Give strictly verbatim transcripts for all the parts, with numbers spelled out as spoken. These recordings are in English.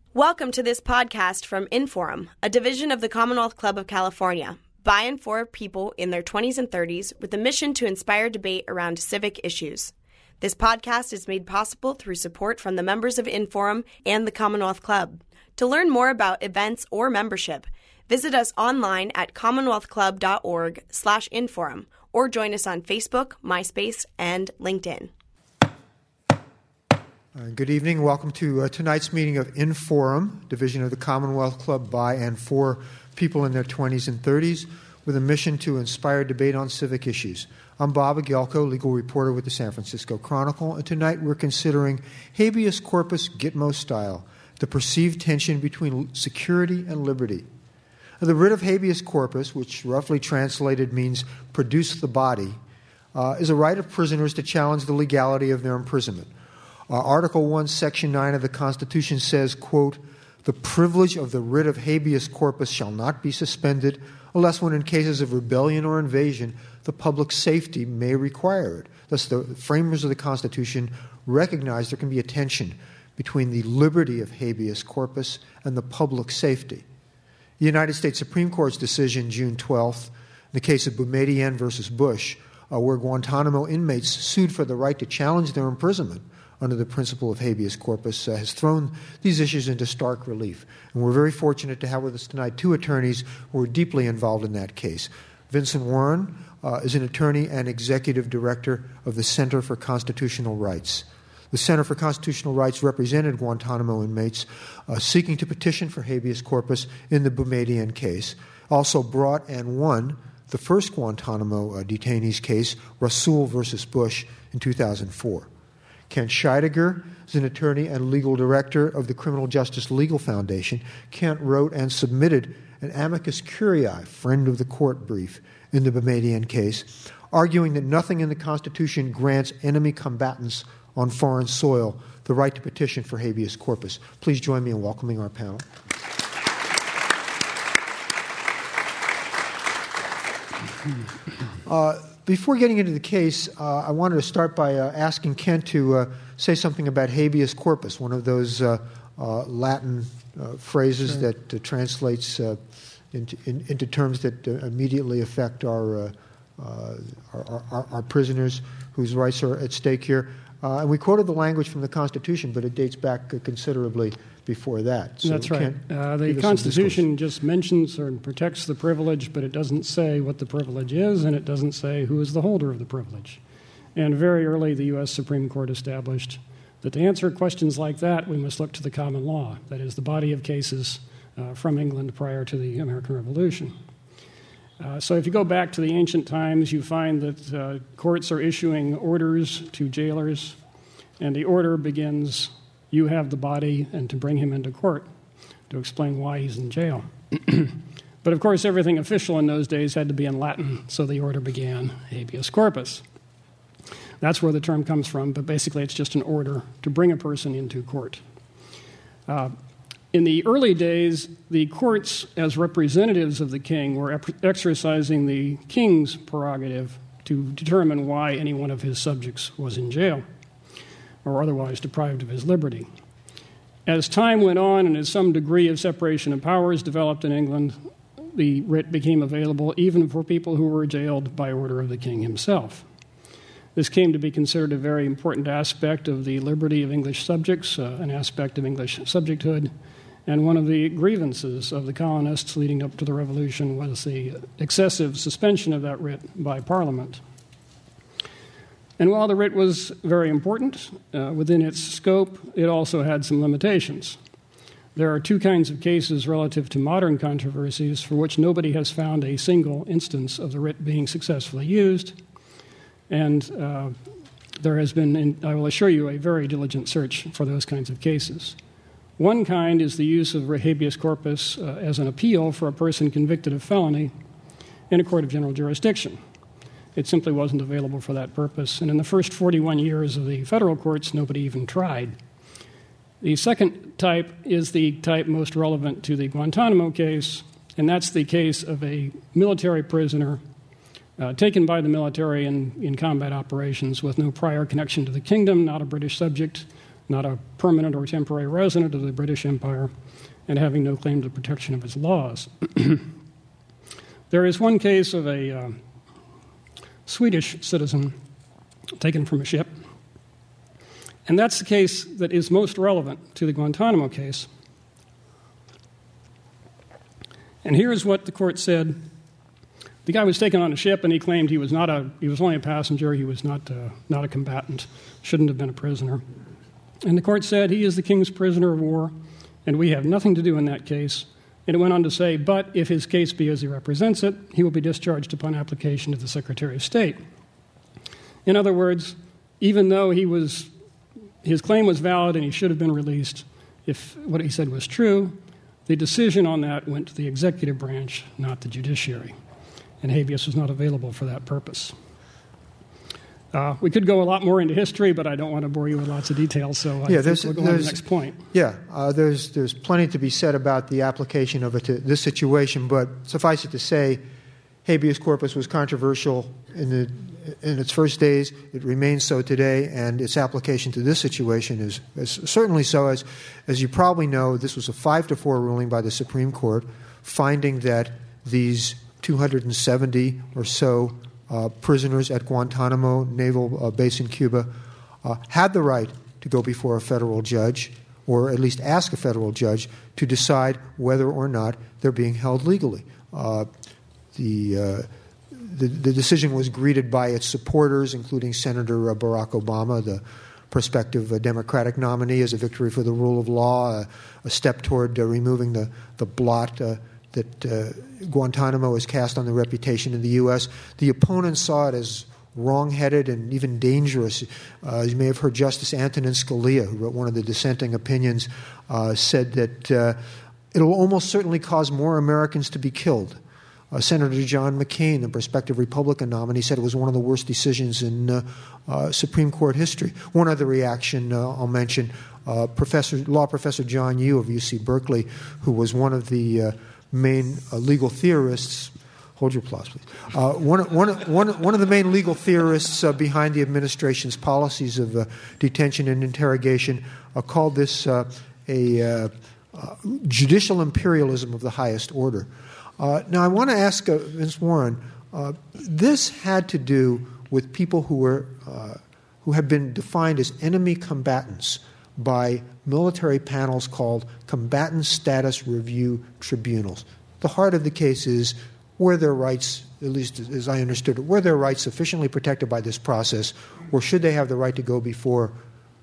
Welcome to this podcast from Inforum, a division of the Commonwealth Club of California, by and for people in their twenties and thirties with a mission to inspire debate around civic issues. This podcast is made possible through support from the members of Inforum and the Commonwealth Club. To learn more about events or membership, visit us online at commonwealthclub.org slash Inforum or join us on Facebook, MySpace, and LinkedIn. Uh, good evening. Welcome to uh, tonight's meeting of Inforum, division of the Commonwealth Club by and for people in their twenties and thirties with a mission to inspire debate on civic issues. I'm Bob Agelko, legal reporter with the San Francisco Chronicle, and tonight we're considering habeas corpus Gitmo style, the perceived tension between security and liberty. Now, the writ of habeas corpus, which roughly translated means produce the body, uh, is a right of prisoners to challenge the legality of their imprisonment. Uh, Article one, Section nine of the Constitution says, quote, "The privilege of the writ of habeas corpus shall not be suspended unless when in cases of rebellion or invasion the public safety may require it." Thus, the framers of the Constitution recognize there can be a tension between the liberty of habeas corpus and the public safety. The United States Supreme Court's decision June twelfth, in the case of Boumediene versus Bush, uh, where Guantanamo inmates sued for the right to challenge their imprisonment under the principle of habeas corpus, uh, has thrown these issues into stark relief. And we're very fortunate to have with us tonight two attorneys who are deeply involved in that case. Vincent Warren uh, is an attorney and executive director of the Center for Constitutional Rights. The Center for Constitutional Rights represented Guantanamo inmates uh, seeking to petition for habeas corpus in the Boumediene case, also brought and won the first Guantanamo uh, detainees case, Rasool versus Bush, in two thousand four. Kent Scheidegger is an attorney and legal director of the Criminal Justice Legal Foundation. Kent wrote and submitted an amicus curiae, friend of the court brief, in the Boumediene case, arguing that nothing in the Constitution grants enemy combatants on foreign soil the right to petition for habeas corpus. Please join me in welcoming our panel. Uh, Before getting into the case, uh, I wanted to start by uh, asking Kent to uh, say something about habeas corpus, one of those uh, uh, Latin uh, phrases sure. that uh, translates uh, into, in, into terms that uh, immediately affect our, uh, uh, our, our, our prisoners whose rights are at stake here. Uh, and we quoted the language from the Constitution, but it dates back uh, considerably before that. So That's right. Uh, the Constitution just mentions or protects the privilege, but it doesn't say what the privilege is, and it doesn't say who is the holder of the privilege. And very early, the U S Supreme Court established that to answer questions like that, we must look to the common law, that is, the body of cases uh, from England prior to the American Revolution. Uh, so if you go back to the ancient times, you find that uh, courts are issuing orders to jailers, and the order begins, "You have the body," and to bring him into court to explain why he's in jail. But of course, everything official in those days had to be in Latin, so the order began habeas corpus. That's where the term comes from, but basically it's just an order to bring a person into court. Uh, in the early days, the courts, as representatives of the king, were ep- exercising the king's prerogative to determine why any one of his subjects was in jail or otherwise deprived of his liberty. As time went on and as some degree of separation of powers developed in England, the writ became available even for people who were jailed by order of the king himself. This came to be considered a very important aspect of the liberty of English subjects, uh, an aspect of English subjecthood, and one of the grievances of the colonists leading up to the Revolution was the excessive suspension of that writ by Parliament. And while the writ was very important uh, within its scope, it also had some limitations. There are two kinds of cases relative to modern controversies for which nobody has found a single instance of the writ being successfully used, and uh, there has been, in, I will assure you, a very diligent search for those kinds of cases. One kind is the use of habeas corpus uh, as an appeal for a person convicted of felony in a court of general jurisdiction. It simply wasn't available for that purpose, and in the first forty-one years of the federal courts, nobody even tried. The second type is the type most relevant to the Guantanamo case, and that's the case of a military prisoner uh, taken by the military in, in combat operations with no prior connection to the kingdom, not a British subject, not a permanent or temporary resident of the British Empire, and having no claim to the protection of its laws. There is one case of a uh, Swedish citizen taken from a ship, and that's the case that is most relevant to the Guantanamo case. And here's what the court said. The guy was taken on a ship, and he claimed he was not a he was only a passenger. He was not uh, not a combatant. Shouldn't have been a prisoner. And the court said he is the king's prisoner of war, and we have nothing to do in that case. And it went on to say, but if his case be as he represents it, he will be discharged upon application to the Secretary of State. In other words, even though he was his claim was valid and he should have been released, if what he said was true, the decision on that went to the executive branch, not the judiciary. And habeas was not available for that purpose. Uh, we could go a lot more into history, but I don't want to bore you with lots of details, so I yeah, think we'll go on to the next point. Yeah, uh, there's there's plenty to be said about the application of it to this situation, but suffice it to say, habeas corpus was controversial in the in its first days. It remains so today, and its application to this situation is, is certainly so. As as you probably know, this was a five to four ruling by the Supreme Court, finding that these two hundred seventy or so uh, prisoners at Guantanamo Naval uh, Base in Cuba uh, had the right to go before a federal judge, or at least ask a federal judge to decide whether or not they're being held legally. Uh, the, uh, the the decision was greeted by its supporters, including Senator Barack Obama, the prospective uh, Democratic nominee, as a victory for the rule of law, uh, a step toward uh, removing the, the blot uh, that uh, Guantanamo has cast on the reputation in the U S. The opponents saw it as wrong-headed and even dangerous. Uh, you may have heard Justice Antonin Scalia, who wrote one of the dissenting opinions, uh, said that uh, it'll almost certainly cause more Americans to be killed. Uh, Senator John McCain, the prospective Republican nominee, said it was one of the worst decisions in uh, uh, Supreme Court history. One other reaction uh, I'll mention, uh, Professor, law professor John Yoo of U C Berkeley, who was one of the uh, main uh, legal theorists. Hold your applause, please. Uh, one, one, one, one of the main legal theorists uh, behind the administration's policies of uh, detention and interrogation uh, called this uh, a uh, uh, judicial imperialism of the highest order. Uh, now, I want to ask uh, Miz Warren, uh, this had to do with people who were uh, who have been defined as enemy combatants by military panels called combatant status review tribunals. The heart of the case is, were their rights, at least as I understood it, were their rights sufficiently protected by this process, or should they have the right to go before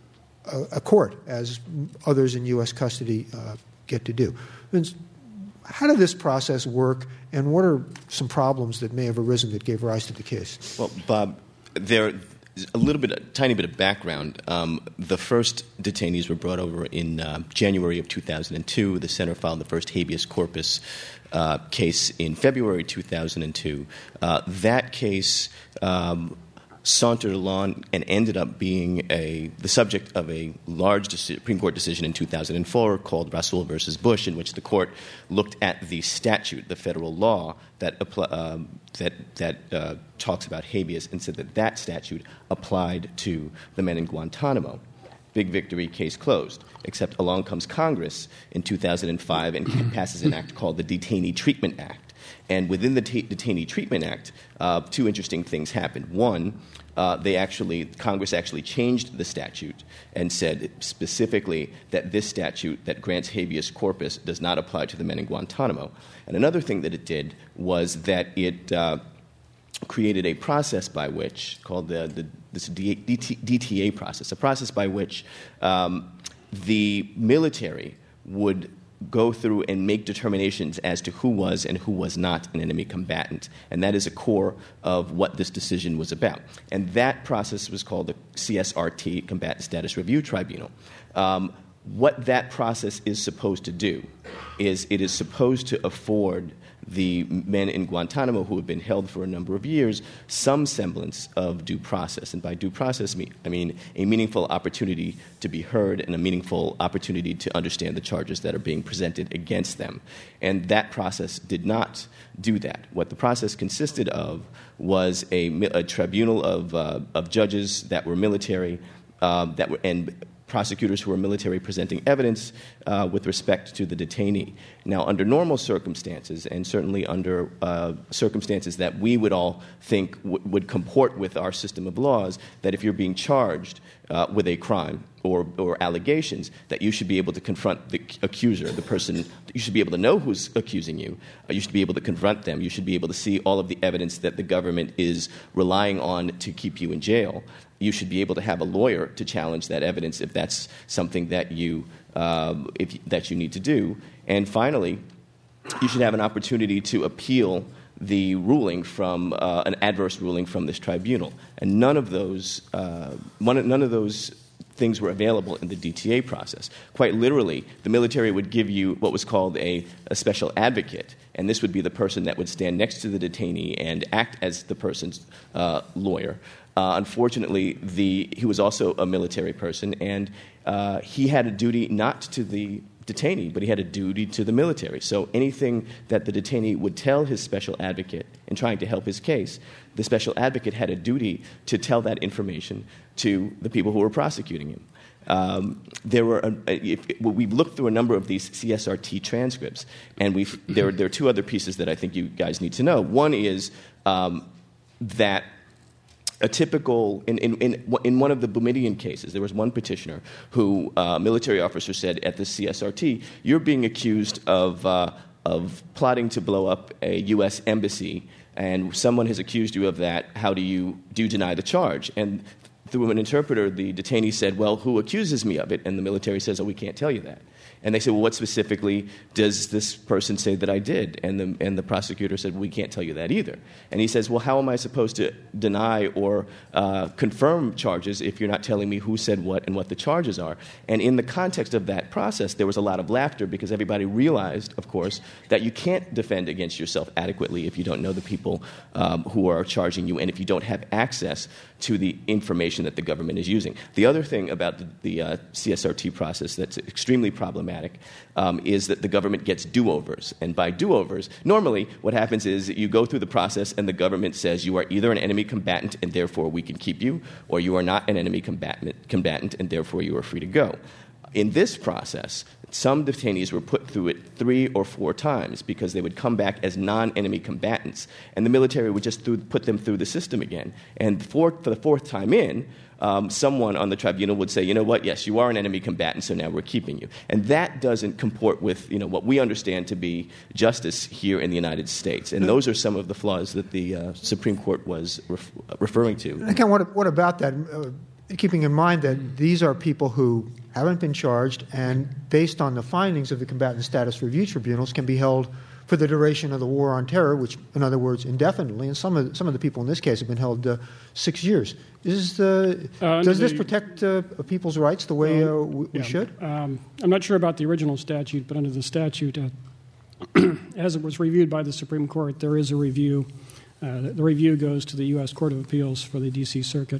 a, a court, as others in U S custody uh, get to do? And how did this process work, and what are some problems that may have arisen that gave rise to the case? Well, Bob, there a little bit, a tiny bit of background. Um, the first detainees were brought over in uh, January of two thousand two. The center filed the first habeas corpus uh, case in February two thousand two. Uh, that case um, sauntered along and ended up being a the subject of a large Supreme Court decision in two thousand four called Rasool versus Bush, in which the court looked at the statute, the federal law that uh, that that uh, talks about habeas, and said that that statute applied to the men in Guantanamo. Big victory, case closed. Except along comes Congress in two thousand five and passes an act called the Detainee Treatment Act. And within the t- Detainee Treatment Act, uh, two interesting things happened. One, uh, they actually Congress actually changed the statute and said specifically that this statute that grants habeas corpus does not apply to the men in Guantanamo. And another thing that it did was that it uh, created a process by which, called the, the this D T A process, a process by which um, the military would go through and make determinations as to who was and who was not an enemy combatant. And that is a core of what this decision was about. And that process was called the C S R T, Combatant Status Review Tribunal. Um, what that process is supposed to do is it is supposed to afford the men in Guantanamo who have been held for a number of years some semblance of due process. And by due process, I mean a meaningful opportunity to be heard and a meaningful opportunity to understand the charges that are being presented against them. And that process did not do that. What the process consisted of was a, a tribunal of, uh, of judges that were military, uh, that were, and prosecutors who are military presenting evidence uh, with respect to the detainee. Now, under normal circumstances, and certainly under uh, circumstances that we would all think w- would comport with our system of laws, that if you're being charged uh, with a crime or, or allegations, that you should be able to confront the accuser, the person, you should be able to know who's accusing you, uh, you should be able to confront them, you should be able to see all of the evidence that the government is relying on to keep you in jail. You should be able to have a lawyer to challenge that evidence if that's something that you uh, if, that you need to do. And finally, you should have an opportunity to appeal the ruling from uh, an adverse ruling from this tribunal. And none of those uh, one, none of those things were available in the D T A process. Quite literally, the military would give you what was called a, a special advocate, and this would be the person that would stand next to the detainee and act as the person's uh, lawyer. Uh, unfortunately, the, he was also a military person, and uh, he had a duty not to the detainee, but he had a duty to the military. So anything that the detainee would tell his special advocate in trying to help his case, the special advocate had a duty to tell that information to the people who were prosecuting him. Um, there were a, if, well, we've looked through a number of these C S R T transcripts, and we've there, there are two other pieces that I think you guys need to know. One is um, that a typical, in, in, in, in one of the Boumediene cases, there was one petitioner who, a uh, military officer said at the C S R T, you're being accused of, uh, of plotting to blow up a U S embassy, and someone has accused you of that. How do you, do you deny the charge? And through an interpreter, the detainee said, well, who accuses me of it? And the military says, oh, we can't tell you that. And they said, well, what specifically does this person say that I did? And the, and the prosecutor said, well, we can't tell you that either. And he says, well, how am I supposed to deny or uh, confirm charges if you're not telling me who said what and what the charges are? And in the context of that process, there was a lot of laughter because everybody realized, of course, that you can't defend against yourself adequately if you don't know the people um, who are charging you and if you don't have access to the information that the government is using. The other thing about the, the uh, C S R T process that's extremely problematic um, is that the government gets do-overs. And by do-overs, normally what happens is that you go through the process and the government says you are either an enemy combatant and therefore we can keep you, or you are not an enemy combatant, combatant and therefore you are free to go. In this process, some detainees were put through it three or four times because they would come back as non-enemy combatants, and the military would just through, put them through the system again. And for, for the fourth time in, um, someone on the tribunal would say, you know what, yes, you are an enemy combatant, so now we're keeping you. And that doesn't comport with, you know, what we understand to be justice here in the United States. And those are some of the flaws that the uh, Supreme Court was ref- referring to. Again, what, what about that? Uh, keeping in mind that these are people who haven't been charged and, based on the findings of the Combatant Status Review Tribunals, can be held for the duration of the War on Terror, which, in other words, indefinitely. And some of some of the people in this case have been held uh, six years. Is the, uh, does this the, protect uh, people's rights the way uh, we, yeah, we should? Um, I'm not sure about the original statute, but under the statute, uh, as it was reviewed by the Supreme Court, there is a review. Uh, the review goes to the U S Court of Appeals for the D C Circuit.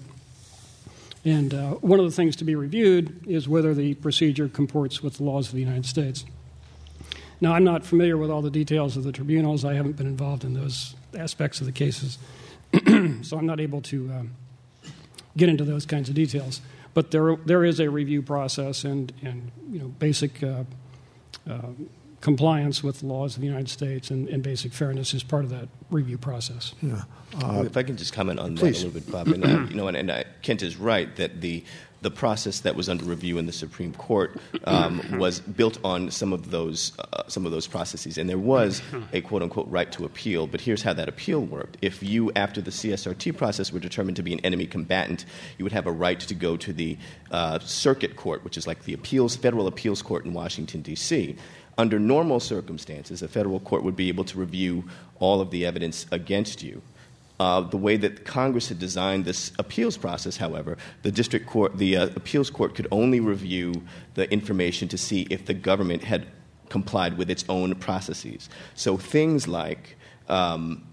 And uh, one of the things to be reviewed is whether the procedure comports with the laws of the United States. Now, I'm not familiar with all the details of the tribunals. I haven't been involved in those aspects of the cases, so I'm not able to um, get into those kinds of details. But there, there is a review process, and, and you know, basic uh, uh, compliance with the laws of the United States and, and basic fairness is part of that review process. Yeah. Uh, if I can just comment on please. that a little bit, Bob. And, uh, you know, and, and uh, Kent is right that the the process that was under review in the Supreme Court um, was built on some of those uh, some of those processes, and there was a quote unquote right to appeal. But here's how that appeal worked: if you, after the C S R T process, were determined to be an enemy combatant, you would have a right to go to the uh, circuit court, which is like the appeals federal appeals court in Washington D C. Under normal circumstances, a federal court would be able to review all of the evidence against you. Uh, the way that Congress had designed this appeals process, however, the district court, the uh, appeals court could only review the information to see if the government had complied with its own processes. So things like um,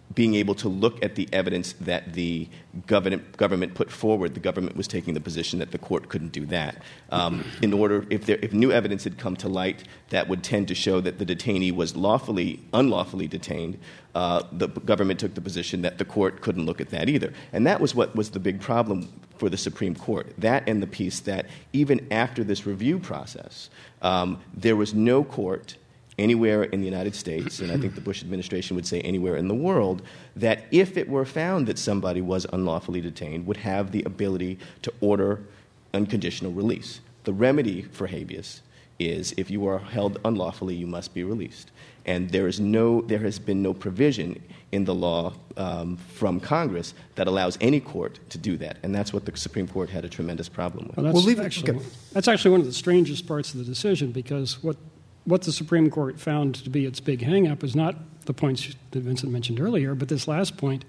being able to look at the evidence that the government government put forward. The government was taking the position that the court couldn't do that. Um, in order, if there, if new evidence had come to light that would tend to show that the detainee was lawfully, unlawfully detained, uh, the government took the position that the court couldn't look at that either. And that was what was the big problem for the Supreme Court. That and the piece that even after this review process, um, there was no court anywhere in the United States, and I think the Bush administration would say anywhere in the world, that if it were found that somebody was unlawfully detained, would have the ability to order unconditional release. The remedy for habeas is if you are held unlawfully, you must be released. And there is no, there has been no provision in the law um, from Congress that allows any court to do that, and that's what the Supreme Court had a tremendous problem with. Well, that's, well, actually, that's actually one of the strangest parts of the decision, because what What the Supreme Court found to be its big hang-up is not the points that Vincent mentioned earlier, but this last point,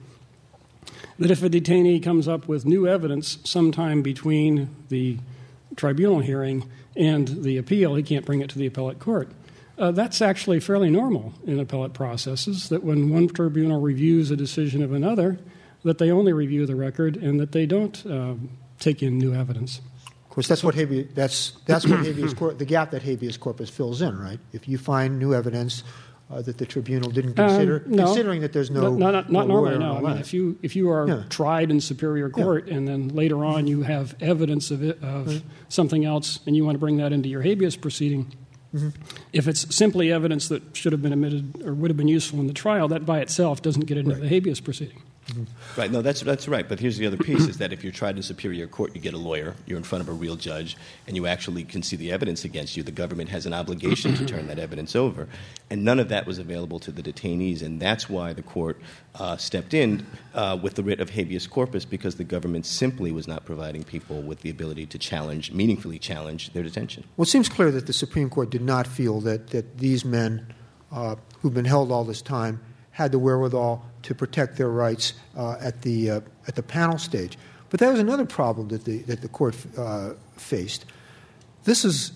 that if a detainee comes up with new evidence sometime between the tribunal hearing and the appeal, he can't bring it to the appellate court. Uh, that's actually fairly normal in appellate processes, that when one tribunal reviews a decision of another, that they only review the record and that they don't uh, take in new evidence. Of course, that's what habeas, that's that's what habeas corpus, the gap that habeas corpus fills in, right? If you find new evidence uh, that the tribunal didn't consider, um, no, considering that there's no, no not, not no normally. No, I mean, if you if you are yeah. tried in superior court yeah. and then later on you have evidence of it, of right. something else, and you want to bring that into your habeas proceeding, mm-hmm. if it's simply evidence that should have been admitted or would have been useful in the trial, that by itself doesn't get into right. the habeas proceeding. Mm-hmm. Right. No, that's that's right. But here's the other piece: is that if you're tried in superior court, you get a lawyer, you're in front of a real judge, and you actually can see the evidence against you. The government has an obligation to turn that evidence over, and none of that was available to the detainees, and that's why the court uh, stepped in uh, with the writ of habeas corpus, because the government simply was not providing people with the ability to challenge, meaningfully challenge their detention. Well, it seems clear that the Supreme Court did not feel that that these men uh, who've been held all this time had the wherewithal to protect their rights uh, at the uh, at the panel stage. But there was another problem that the that the court uh, faced. This is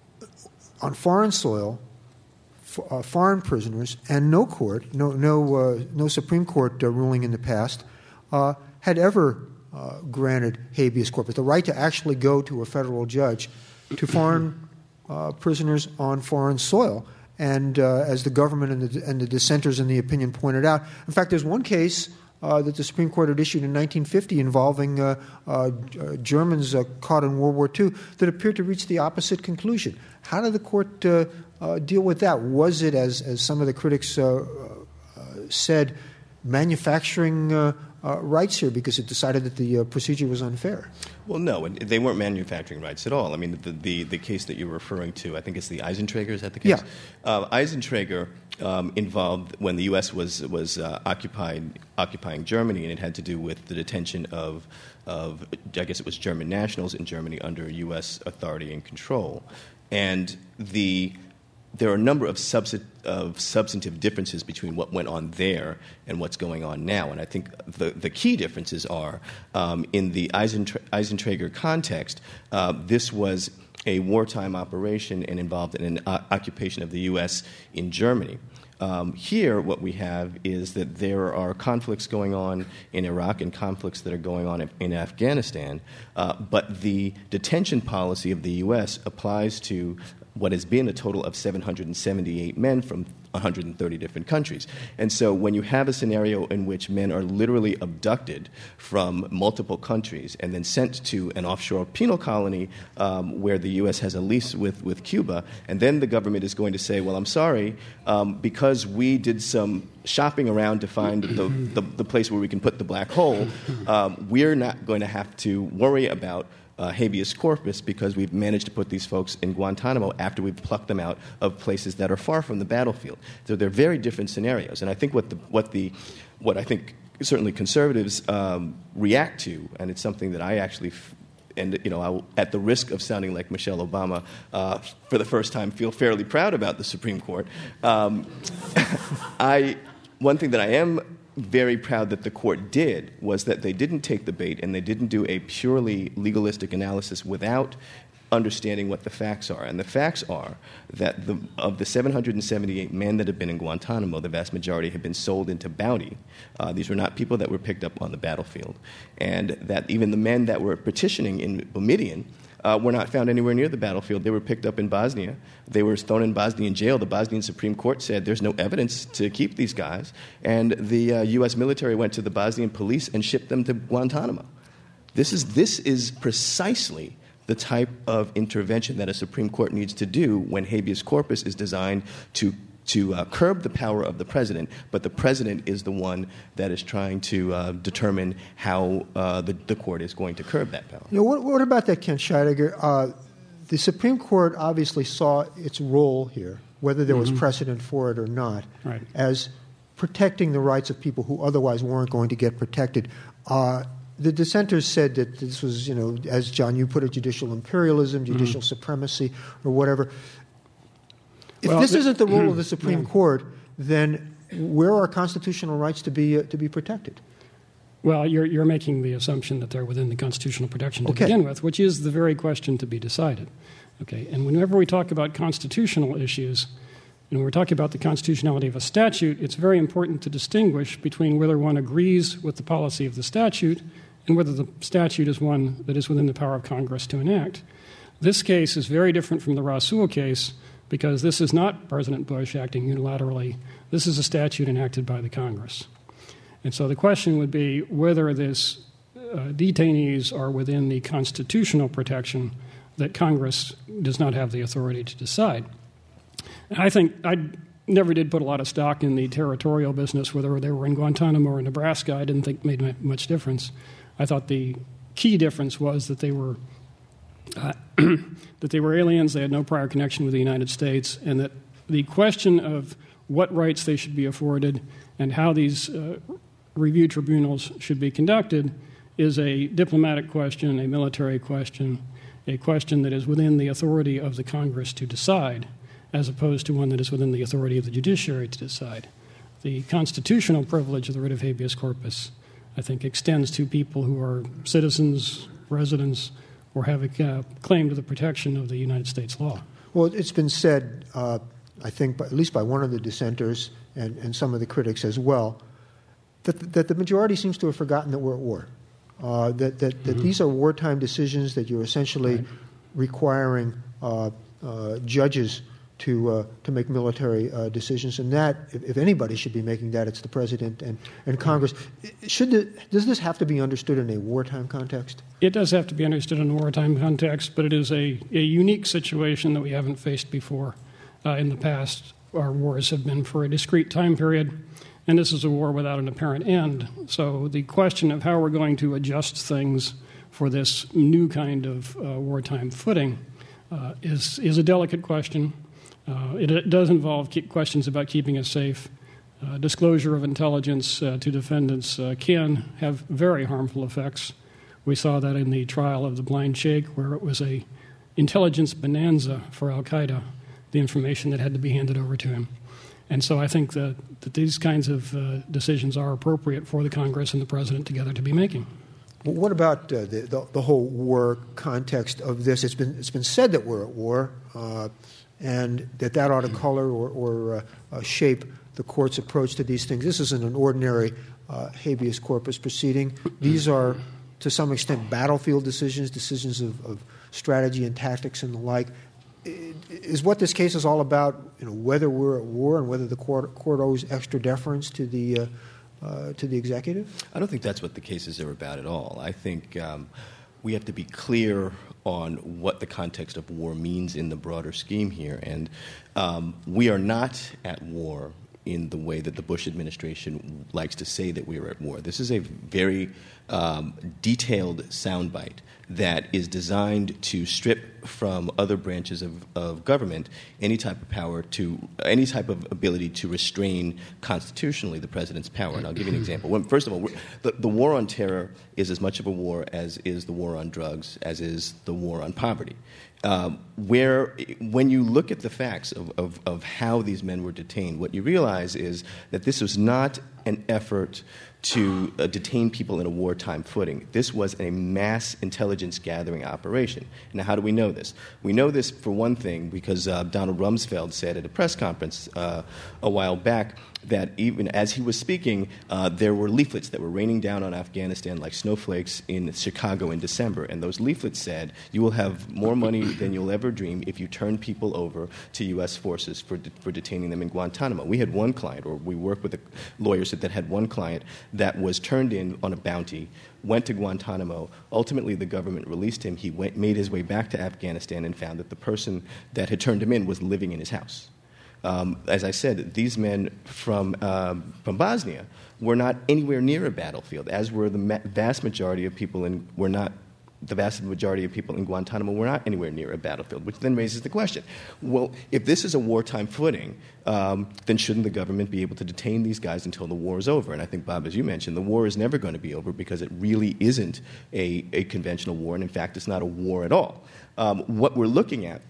on foreign soil, for, uh, foreign prisoners, and no court, no no uh, no Supreme Court uh, ruling in the past uh, had ever uh, granted habeas corpus, the right to actually go to a federal judge to foreign uh, prisoners on foreign soil. And uh, as the government and the, and the dissenters in the opinion pointed out, in fact, there's one case uh, that the Supreme Court had issued in nineteen fifty involving uh, uh, Germans uh, caught in World War Two that appeared to reach the opposite conclusion. How did the court uh, uh, deal with that? Was it, as, as some of the critics uh, uh, said, manufacturing uh, uh, rights here because it decided that the uh, procedure was unfair? Well, no, and they weren't manufacturing rights at all. I mean, the the, the case that you're referring to, I think it's the Eisentrager, is that the case? Yeah. Uh, Eisentrager um, involved when the U S was was uh, occupied occupying Germany, and it had to do with the detention of of I guess it was German nationals in Germany under U S authority and control, and the. There are a number of, subs- of substantive differences between what went on there and what's going on now. And I think the, the key differences are um, in the Eisentra- Eisentrager context, uh, this was a wartime operation and involved in an uh, occupation of the U S in Germany. Um, here, what we have is that there are conflicts going on in Iraq and conflicts that are going on in, in Afghanistan, uh, but the detention policy of the U S applies to what has been a total of seven hundred seventy-eight men from one hundred thirty different countries. And so when you have a scenario in which men are literally abducted from multiple countries and then sent to an offshore penal colony um, where the U S has a lease with, with Cuba, and then the government is going to say, well, I'm sorry, um, because we did some shopping around to find the, the, the place where we can put the black hole, um, we're not going to have to worry about Uh, habeas corpus because we've managed to put these folks in Guantanamo after we've plucked them out of places that are far from the battlefield. So they're very different scenarios. And I think what the what the what I think certainly conservatives um, react to, and it's something that I actually, f- and you know, I will, at the risk of sounding like Michelle Obama, uh, for the first time, feel fairly proud about the Supreme Court. Um, I one thing that I am very proud that the court did was that they didn't take the bait and they didn't do a purely legalistic analysis without understanding what the facts are. And the facts are that the, of the seven hundred seventy-eight men that have been in Guantanamo, the vast majority have been sold into bounty. Uh, these were not people that were picked up on the battlefield. And that even the men that were petitioning in Boumediene uh, were not found anywhere near the battlefield. They were picked up in Bosnia. They were thrown in Bosnian jail. The Bosnian Supreme Court said there's no evidence to keep these guys. And the uh, U S military went to the Bosnian police and shipped them to Guantanamo. This is this is precisely the type of intervention that a Supreme Court needs to do when habeas corpus is designed to to uh, curb the power of the president, but the president is the one that is trying to uh, determine how uh, the, the court is going to curb that power. You know, what, what about that, Kent Scheidegger? Uh, the Supreme Court obviously saw its role here, whether there mm-hmm. was precedent for it or not, right. as protecting the rights of people who otherwise weren't going to get protected. Uh, The dissenters said that this was, you know, as John, you put it, judicial imperialism, judicial mm-hmm. supremacy, or whatever. If well, this the, isn't the role of the Supreme yeah. Court, then where are constitutional rights to be uh, to be protected? Well, you're you're making the assumption that they're within the constitutional protection to okay. begin with, which is the very question to be decided. Okay, and whenever we talk about constitutional issues, and when we're talking about the constitutionality of a statute, it's very important to distinguish between whether one agrees with the policy of the statute and whether the statute is one that is within the power of Congress to enact. This case is very different from the Rasool case because this is not President Bush acting unilaterally. This is a statute enacted by the Congress. And so the question would be whether this uh, detainees are within the constitutional protection that Congress does not have the authority to decide. And I think I never did put a lot of stock in the territorial business, whether they were in Guantanamo or Nebraska. I didn't think it made much difference. I thought the key difference was that they were uh, that they were aliens, they had no prior connection with the United States, and that the question of what rights they should be afforded and how these uh, review tribunals should be conducted is a diplomatic question, a military question, a question that is within the authority of the Congress to decide, as opposed to one that is within the authority of the judiciary to decide. The constitutional privilege of the writ of habeas corpus, I think, extends to people who are citizens, residents, or have a uh, claim to the protection of the United States law. Well, it's been said, uh, I think, by, at least by one of the dissenters and, and some of the critics as well, that, that the majority seems to have forgotten that we're at war, uh, that, that, mm-hmm. that these are wartime decisions, that you're essentially right. requiring uh, uh, judges to uh, to make military uh, decisions, and that, if, if anybody should be making that, it's the president and, and Congress. Should the, does this have to be understood in a wartime context? It does have to be understood in a wartime context, but it is a, a unique situation that we haven't faced before. Uh, in the past, our wars have been for a discrete time period, and this is a war without an apparent end. So the question of how we're going to adjust things for this new kind of uh, wartime footing uh, is is a delicate question. Uh, it, it does involve questions about keeping us safe. Uh, disclosure of intelligence uh, to defendants uh, can have very harmful effects. We saw that in the trial of the blind sheikh, where it was a intelligence bonanza for al-Qaeda, the information that had to be handed over to him. And so I think that, that these kinds of uh, decisions are appropriate for the Congress and the President together to be making. Well, what about uh, the, the, the whole war context of this? It's been, it's been said that we're at war, uh, and that that ought to color or, or uh, uh, shape the court's approach to these things. This isn't an ordinary uh, habeas corpus proceeding. These are, to some extent, battlefield decisions, decisions of, of strategy and tactics and the like. Is what this case is all about, you know, whether we're at war and whether the court, court owes extra deference to the uh, uh, to the executive? I don't think that's what the cases are about at all. I think um, we have to be clear on what the context of war means in the broader scheme here. And um, we are not at war in the way that the Bush administration likes to say that we are at war. This is a very um, detailed soundbite that is designed to strip from other branches of, of government any type of power to any type of ability to restrain constitutionally the president's power. And I'll give you an example. When, first of all, the, the war on terror is as much of a war as is the war on drugs, as is the war on poverty. Um, where, when you look at the facts of, of, of how these men were detained, what you realize is that this was not an effort to uh, detain people in a wartime footing. This was a mass intelligence gathering operation. Now, how do we know this? We know this, for one thing, because uh, Donald Rumsfeld said at a press conference uh, a while back that even as he was speaking, uh, there were leaflets that were raining down on Afghanistan like snowflakes in Chicago in December. And those leaflets said, you will have more money than you'll ever dream if you turn people over to U S forces for, de- for detaining them in Guantanamo. We had one client, or we worked with a lawyers that had one client that was turned in on a bounty, went to Guantanamo. Ultimately, the government released him. He went, made his way back to Afghanistan and found that the person that had turned him in was living in his house. Um, as I said, these men from uh, from Bosnia were not anywhere near a battlefield, as were the ma- vast majority of people in were not the vast majority of people in Guantanamo were not anywhere near a battlefield, which then raises the question: well, if this is a wartime footing, um, then shouldn't the government be able to detain these guys until the war is over? And I think, Bob, as you mentioned, the war is never going to be over because it really isn't a, a conventional war, and in fact, it's not a war at all. Um, what we're looking at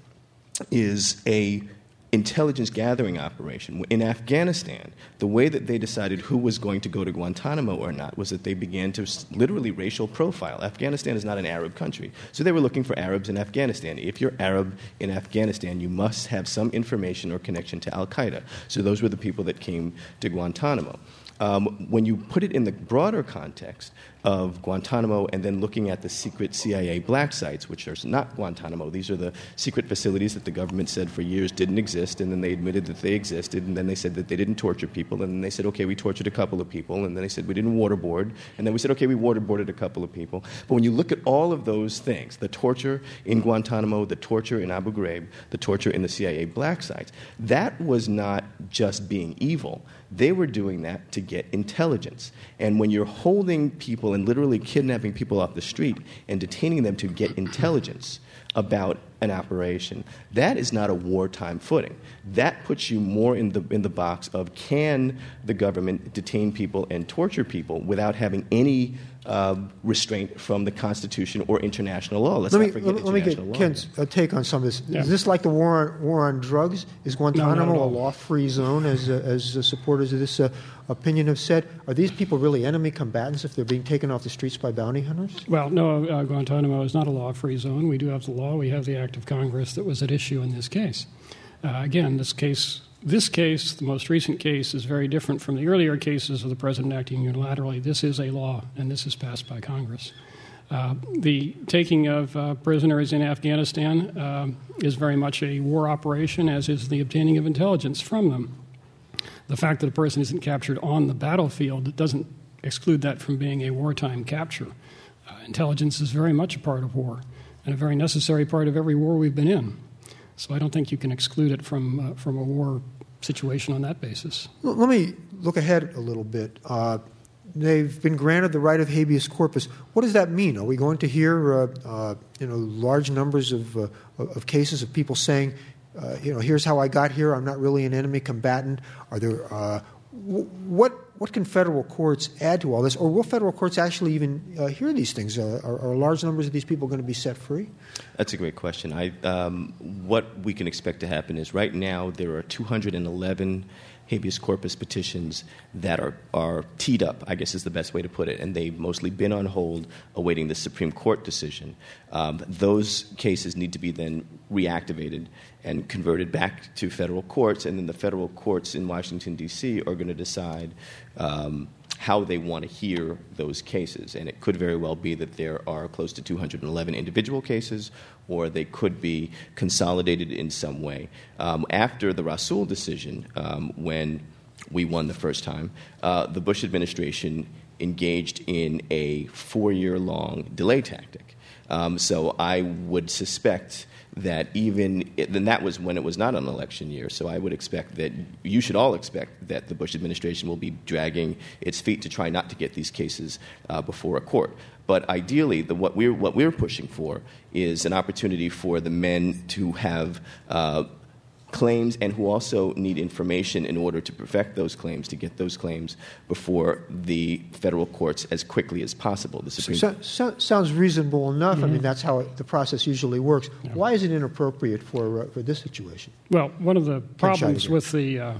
is a intelligence gathering operation. In Afghanistan, the way that they decided who was going to go to Guantanamo or not was that they began to literally racial profile. Afghanistan is not an Arab country, so they were looking for Arabs in Afghanistan. If you're Arab in Afghanistan, you must have some information or connection to Al-Qaeda. So those were the people that came to Guantanamo. Um, when you put it in the broader context of Guantanamo and then looking at the secret C I A black sites, which are not Guantanamo, these are the secret facilities that the government said for years didn't exist, and then they admitted that they existed, and then they said that they didn't torture people, and then they said, okay, we tortured a couple of people, and then they said we didn't waterboard, and then we said, okay, we waterboarded a couple of people. But when you look at all of those things, the torture in Guantanamo, the torture in Abu Ghraib, the torture in the C I A black sites, that was not just being evil. They were doing that to get intelligence. And when you're holding people and literally kidnapping people off the street and detaining them to get intelligence about an operation, that is not a wartime footing. That puts you more in the in the box of, can the government detain people and torture people without having any uh, restraint from the Constitution or international law? Let's let not me, forget let, let me get law. Ken's uh, take on some of this. Yeah. Is this like the war on, war on drugs? Is Guantanamo no, a law-free zone, as uh, as uh, supporters of this uh, opinion have said? Are these people really enemy combatants if they're being taken off the streets by bounty hunters? Well, no, uh, Guantanamo is not a law-free zone. We do have the law. We have the act of Congress that was at issue in this case. Uh, again, this case, this case, the most recent case, is very different from the earlier cases of the president acting unilaterally. This is a law, and this is passed by Congress. Uh, the taking of uh, prisoners in Afghanistan uh, is very much a war operation, as is the obtaining of intelligence from them. The fact that a person isn't captured on the battlefield doesn't exclude that from being a wartime capture. Uh, intelligence is very much a part of war, and a very necessary part of every war we've been in. So I don't think you can exclude it from uh, from a war situation on that basis. Well, let me look ahead a little bit. Uh, they've been granted the right of habeas corpus. What does that mean? Are we going to hear uh, uh, you know, large numbers of uh, of cases of people saying, uh, you know, here's how I got here, I'm not really an enemy combatant? Are there uh, w- what what can federal courts add to all this, or will federal courts actually even uh, hear these things? Uh, are, are large numbers of these people going to be set free? That's a great question. I, um, what we can expect to happen is, right now there are two hundred eleven habeas corpus petitions that are, are teed up, I guess is the best way to put it, and they've mostly been on hold awaiting the Supreme Court decision. Um, those cases need to be then reactivated and converted back to federal courts, and then the federal courts in Washington, D C are going to decide um, how they want to hear those cases. And it could very well be that there are close to two hundred eleven individual cases, or they could be consolidated in some way. Um, after the Rasool decision, um, when we won the first time, uh, the Bush administration engaged in a four-year-long delay tactic. Um, so I would suspect that even – then that was when it was not an election year. So I would expect that – you should all expect that the Bush administration will be dragging its feet to try not to get these cases uh, before a court. But ideally, the, what we're what we're pushing for is an opportunity for the men to have uh, claims, and who also need information in order to perfect those claims, to get those claims before the federal courts as quickly as possible. The Supreme so, so, sounds reasonable enough. Mm-hmm. I mean, that's how it, the process usually works. Yeah. Why is it inappropriate for uh, for this situation? Well, one of the problems with the uh,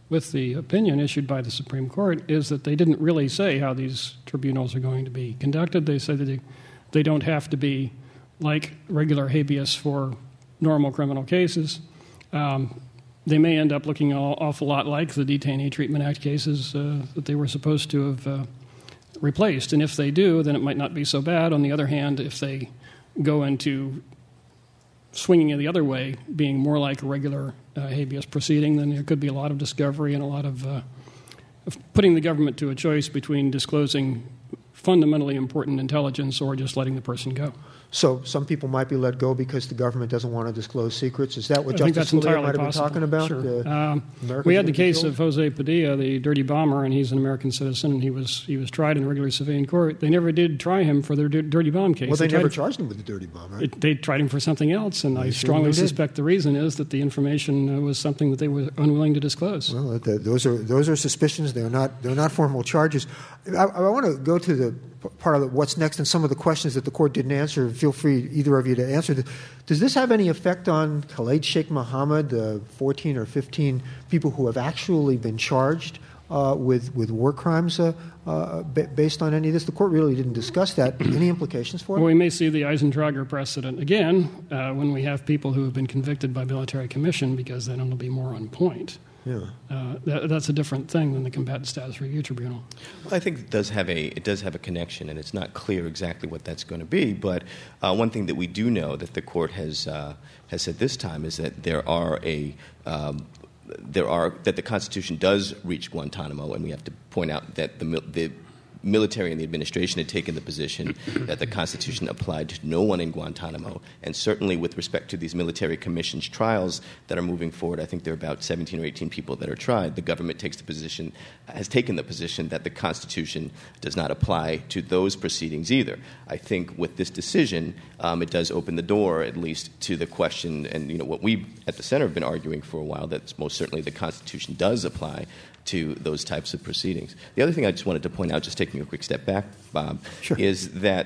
with the opinion issued by the Supreme Court is that they didn't really say how these tribunals are going to be conducted. They said that they, they don't have to be like regular habeas for normal criminal cases. Um, they may end up looking an awful lot like the Detainee Treatment Act cases uh, that they were supposed to have uh, replaced. And if they do, then it might not be so bad. On the other hand, if they go into swinging it the other way, being more like a regular uh, habeas proceeding, then there could be a lot of discovery and a lot of, uh, of putting the government to a choice between disclosing fundamentally important intelligence or just letting the person go. So some people might be let go because the government doesn't want to disclose secrets. Is that what I Justice Scalia might have been talking about? Sure. Uh, um, we had the case of Jose Padilla, the dirty bomber, and he's an American citizen, and he was he was tried in a regular civilian court. They never did try him for their dirty bomb case. Well, they, they never tried, charged him with the dirty bomb, right? It, they tried him for something else, and I strongly suspect the reason is that the information uh, was something that they were unwilling to disclose. Well, the, those are those are suspicions. They're not they're not formal charges. I, I want to go to the part of the, what's next and some of the questions that the court didn't answer. Feel free, either of you, to answer. Does this have any effect on Khalid Sheikh Mohammed, the fourteen or fifteen people who have actually been charged uh, with with war crimes uh, uh, based on any of this? The court really didn't discuss that. Any implications for it? Well, we may see the Eisentrager precedent again uh, when we have people who have been convicted by military commission, because then it'll be more on point. Yeah. Uh, that, that's a different thing than the Combatant Status Review Tribunal. Well, I think it does have a it does have a connection, and it's not clear exactly what that's going to be. But uh, one thing that we do know that the court has uh, has said this time is that there are a um, there are that the Constitution does reach Guantanamo, and we have to point out that the the military and the administration had taken the position that the Constitution applied to no one in Guantanamo. And certainly with respect to these military commissions trials that are moving forward, I think there are about seventeen or eighteen people that are tried. The government takes the position, has taken the position that the Constitution does not apply to those proceedings either. I think with this decision, um, it does open the door, at least, to the question, and you know what we at the Center have been arguing for a while, that most certainly the Constitution does apply to those types of proceedings. The other thing I just wanted to point out, just taking a quick step back, Bob, sure. is that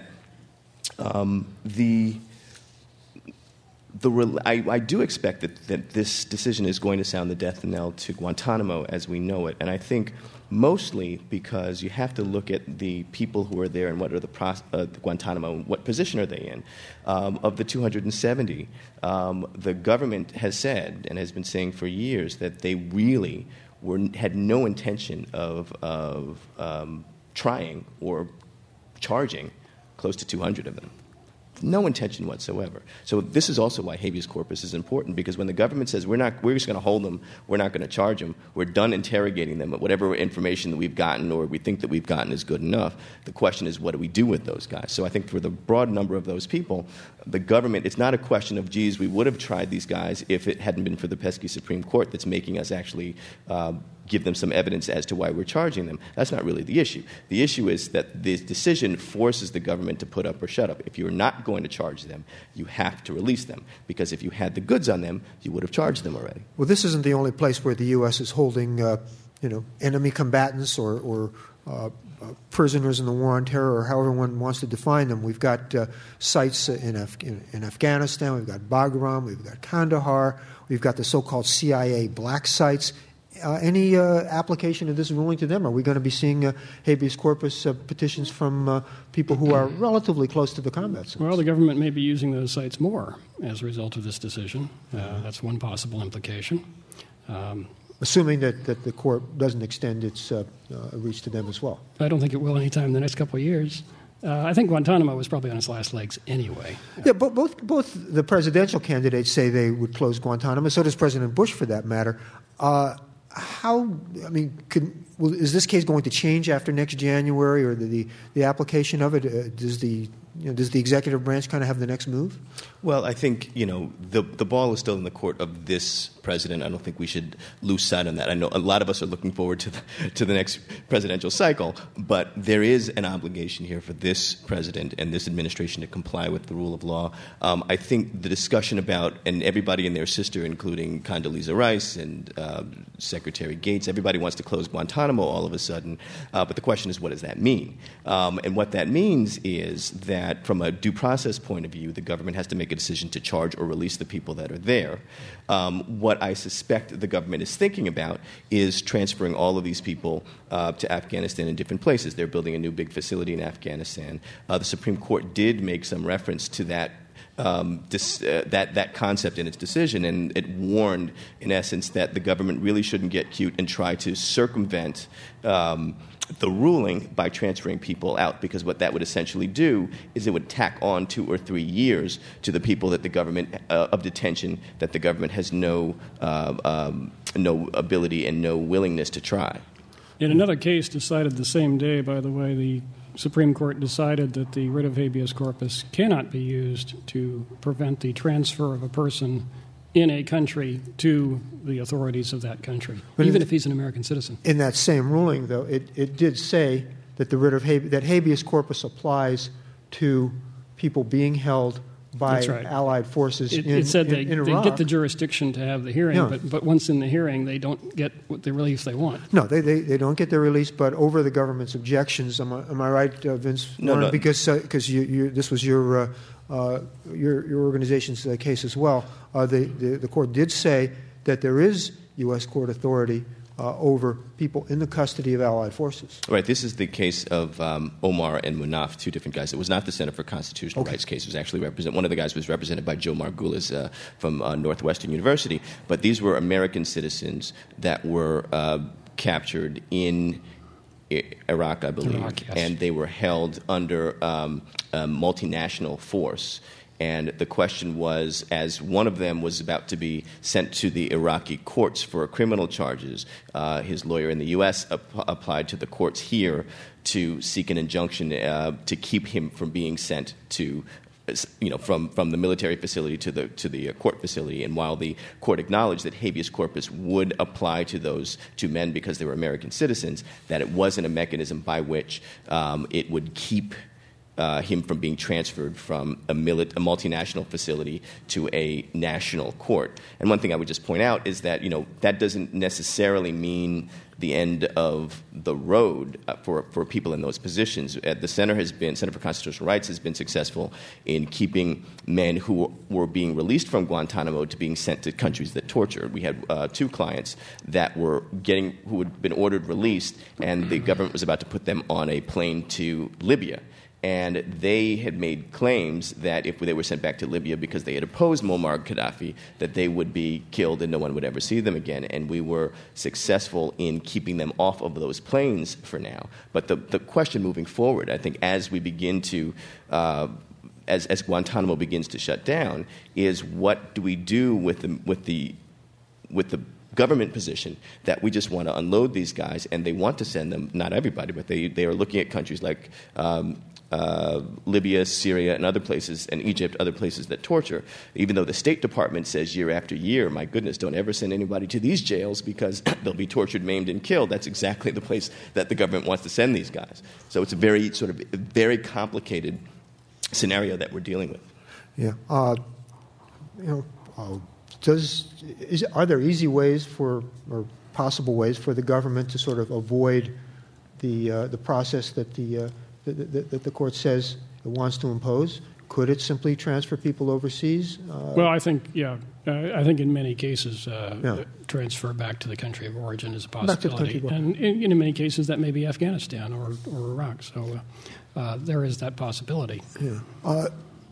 um, the the I, I do expect that, that this decision is going to sound the death knell to Guantanamo as we know it, and I think mostly because you have to look at the people who are there and what are the pros- uh, Guantanamo, what position are they in. Um, of the two hundred seventy, um, the government has said and has been saying for years that they really were had no intention of of um, trying or charging close to two hundred of them. No intention whatsoever. So this is also why habeas corpus is important, because when the government says we're not, we're just going to hold them, we're not going to charge them, we're done interrogating them, but whatever information that we've gotten or we think that we've gotten is good enough. The question is, what do we do with those guys? So I think for the broad number of those people, the government, it's not a question of, geez, we would have tried these guys if it hadn't been for the pesky Supreme Court that's making us actually uh, give them some evidence as to why we're charging them. That's not really the issue. The issue is that this decision forces the government to put up or shut up. If you're not going to charge them, you have to release them, because if you had the goods on them, you would have charged them already. Well, this isn't the only place where the U S is holding, uh, you know, enemy combatants or, or uh, uh, prisoners in the war on terror, or however one wants to define them. We've got uh, sites in, Af- in, in Afghanistan. We've got Bagram. We've got Kandahar. We've got the so-called C I A black sites. Uh, any uh, application of this ruling to them? Are we going to be seeing uh, habeas corpus uh, petitions from uh, people who are relatively close to the combat zones? Well, the government may be using those sites more as a result of this decision. Uh, that's one possible implication. Um, Assuming that, that the court doesn't extend its uh, uh, reach to them as well. I don't think it will anytime in the next couple of years. Uh, I think Guantanamo was probably on its last legs anyway. Yeah, but both both the presidential candidates say they would close Guantanamo. So does President Bush, for that matter. Uh, how, I mean, could, well, is this case going to change after next January, or the the, the application of it? Uh, does the you know, does the executive branch kind of have the next move? Well, I think, you know, the the ball is still in the court of this president. I don't think we should lose sight on that. I know a lot of us are looking forward to the, to the next presidential cycle, but there is an obligation here for this president and this administration to comply with the rule of law. Um, I think the discussion about, and everybody and their sister, including Condoleezza Rice and uh, Secretary military gates. Everybody wants to close Guantanamo all of a sudden. Uh, but the question is, what does that mean? Um, and what that means is that from a due process point of view, the government has to make a decision to charge or release the people that are there. Um, what I suspect the government is thinking about is transferring all of these people uh, to Afghanistan in different places. They're building a new big facility in Afghanistan. Uh, the Supreme Court did make some reference to that Um, dis, uh, that that concept in its decision, and it warned, in essence, that the government really shouldn't get cute and try to circumvent um, the ruling by transferring people out, because what that would essentially do is it would tack on two or three years to the people that the government uh, of detention that the government has no uh, um, no ability and no willingness to try. In another case decided the same day, by the way, the Supreme Court decided that the writ of habeas corpus cannot be used to prevent the transfer of a person in a country to the authorities of that country, but even if he's an American citizen. In that same ruling, though, it, it did say that the writ of habeas, that habeas corpus applies to people being held by right. Allied forces it, in, it said in, they, in they Iraq. get the jurisdiction to have the hearing, Yeah. but, but once in the hearing, they don't get what the relief they want. No, they, they, they don't get their release, but over the government's objections, am I, am I right, uh, Vince? No, no. Because uh, cause you, you, this was your, uh, uh, your, your organization's uh, case as well. Uh, the, the, the court did say that there is U S court authority uh, over people in the custody of Allied forces. Right. This is the case of um, Omar and Munaf, two different guys. It was not the Center for Constitutional Okay. Rights case. It was actually represent. One of the guys was represented by Joe Margulis uh, from uh, Northwestern University. But these were American citizens that were uh, captured in Iraq, I believe, Iraq, yes. and they were held under um, a multinational force. And the question was, as one of them was about to be sent to the Iraqi courts for criminal charges, uh, his lawyer in the U S ap- applied to the courts here to seek an injunction uh, to keep him from being sent to, you know, from, from the military facility to the to the court facility. And while the court acknowledged that habeas corpus would apply to those two men because they were American citizens, that it wasn't a mechanism by which um, it would keep Uh, him from being transferred from a, mili- a multinational facility to a national court. And one thing I would just point out is that, you know, that doesn't necessarily mean the end of the road uh, for, for people in those positions. Uh, the Center has been, Center for Constitutional Rights has been successful in keeping men who were being released from Guantanamo to being sent to countries that torture. We had uh, two clients that were getting, who had been ordered released, and the government was about to put them on a plane to Libya. And they had made claims that if they were sent back to Libya because they had opposed Muammar Gaddafi, that they would be killed and no one would ever see them again. And we were successful in keeping them off of those planes for now. But the, the question moving forward, I think, as we begin to uh, as, as Guantanamo begins to shut down, is what do we do with the with the with the government position that we just want to unload these guys, and they want to send them, not everybody, but they, they are looking at countries like um, uh, Libya, Syria, and other places, and Egypt, other places that torture, even though the State Department says year after year, my goodness, don't ever send anybody to these jails because they'll be tortured, maimed, and killed. That's exactly the place that the government wants to send these guys. So it's a very sort of a very complicated scenario that we're dealing with. Yeah. Uh, you know, uh, does is, are there easy ways for, or possible ways for the government to sort of avoid the uh, the process that the, uh, the, the that the court says it wants to impose? Could it simply transfer people overseas? Uh, well, I think, yeah, uh, I think in many cases, uh, yeah. transfer back to the country of origin is a Back to the possibility. country of And in, in many cases, that may be Afghanistan or, or Iraq. So uh, uh, there is that possibility. Yeah. Uh,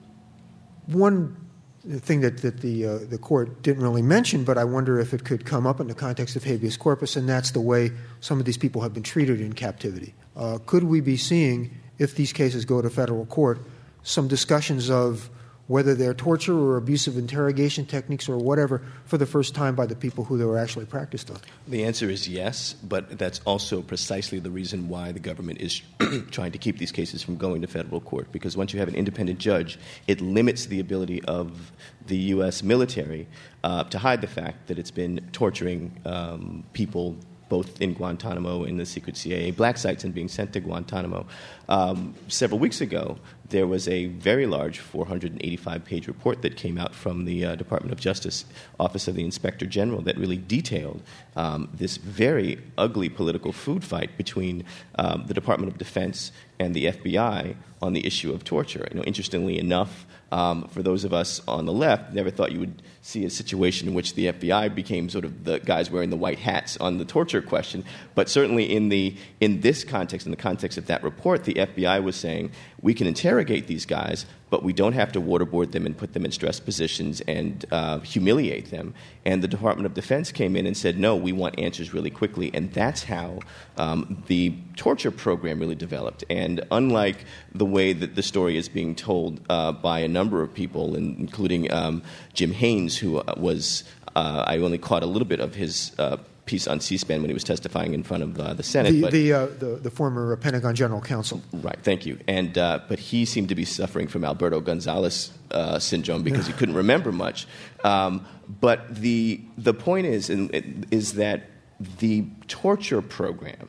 one thing that, that the uh, the court didn't really mention, but I wonder if it could come up in the context of habeas corpus, and that's the way some of these people have been treated in captivity. Uh, could we be seeing, if these cases go to federal court, some discussions of whether they're torture or abusive interrogation techniques or whatever for the first time by the people who they were actually practiced on? The answer is yes, but that's also precisely the reason why the government is trying to keep these cases from going to federal court, because once you have an independent judge, it limits the ability of the U S military uh, to hide the fact that it's been torturing um, people both in Guantanamo in the secret C I A black sites and being sent to Guantanamo. Um, several weeks ago, there was a very large four hundred eighty-five page report that came out from the uh, Department of Justice Office of the Inspector General that really detailed um, this very ugly political food fight between um, the Department of Defense and the F B I on the issue of torture. You know, interestingly enough, um, for those of us on the left, never thought you would see a situation in which the F B I became sort of the guys wearing the white hats on the torture question. But certainly in the in this context, in the context of that report, the F B I was saying, we can interrogate these guys, but we don't have to waterboard them and put them in stress positions and uh, humiliate them. And the Department of Defense came in and said, no, we want answers really quickly. And that's how um, the torture program really developed. And unlike the way that the story is being told uh, by a number of people, including um, Jim Haynes, who was, uh, I only caught a little bit of his uh, piece on C-SPAN when he was testifying in front of uh, the Senate. The, but, the, uh, the, the former Pentagon General Counsel. Right, thank you. And uh, but he seemed to be suffering from Alberto Gonzalez uh, syndrome because he couldn't remember much. Um, but the the point is is that the torture program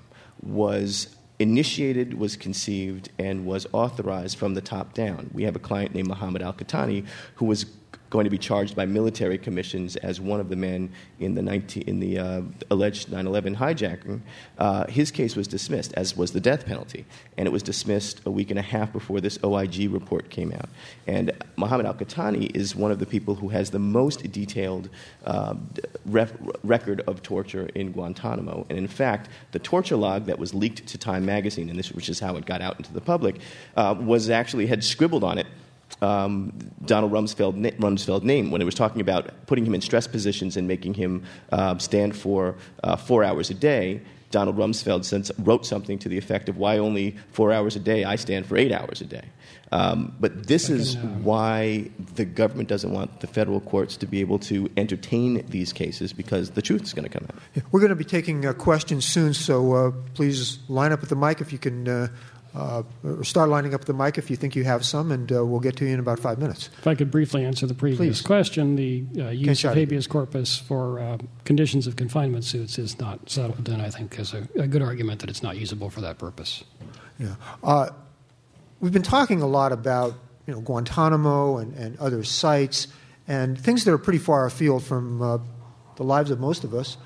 was initiated, was conceived, and was authorized from the top down. We have a client named Mohammed Al-Qahtani who was going to be charged by military commissions as one of the men in the nineteen, in the uh, alleged nine eleven hijacking. Uh, his case was dismissed, as was the death penalty, and it was dismissed a week and a half before this O I G report came out. And Mohammed Al-Qahtani is one of the people who has the most detailed uh, ref- record of torture in Guantanamo. And in fact, the torture log that was leaked to Time magazine, and this, which is how it got out into the public, uh, was actually had scribbled on it Um, Donald Rumsfeld, Rumsfeld name when it was talking about putting him in stress positions and making him uh, stand for uh, four hours a day. Donald Rumsfeld since wrote something to the effect of, why only four hours a day? I stand for eight hours a day. Um, but this is why the government doesn't want the federal courts to be able to entertain these cases, because the truth is going to come out. Yeah, we're going to be taking uh, questions soon, so uh, please line up at the mic if you can uh, Uh, or start lining up the mic if you think you have some, and uh, we'll get to you in about five minutes. If I could briefly answer the previous Please. question, the uh, use of habeas corpus for uh, conditions of confinement suits is not settled, and I think is a, a good argument that it's not usable for that purpose. Yeah, uh, we've been talking a lot about you know Guantanamo and, and other sites and things that are pretty far afield from uh, the lives of most of us.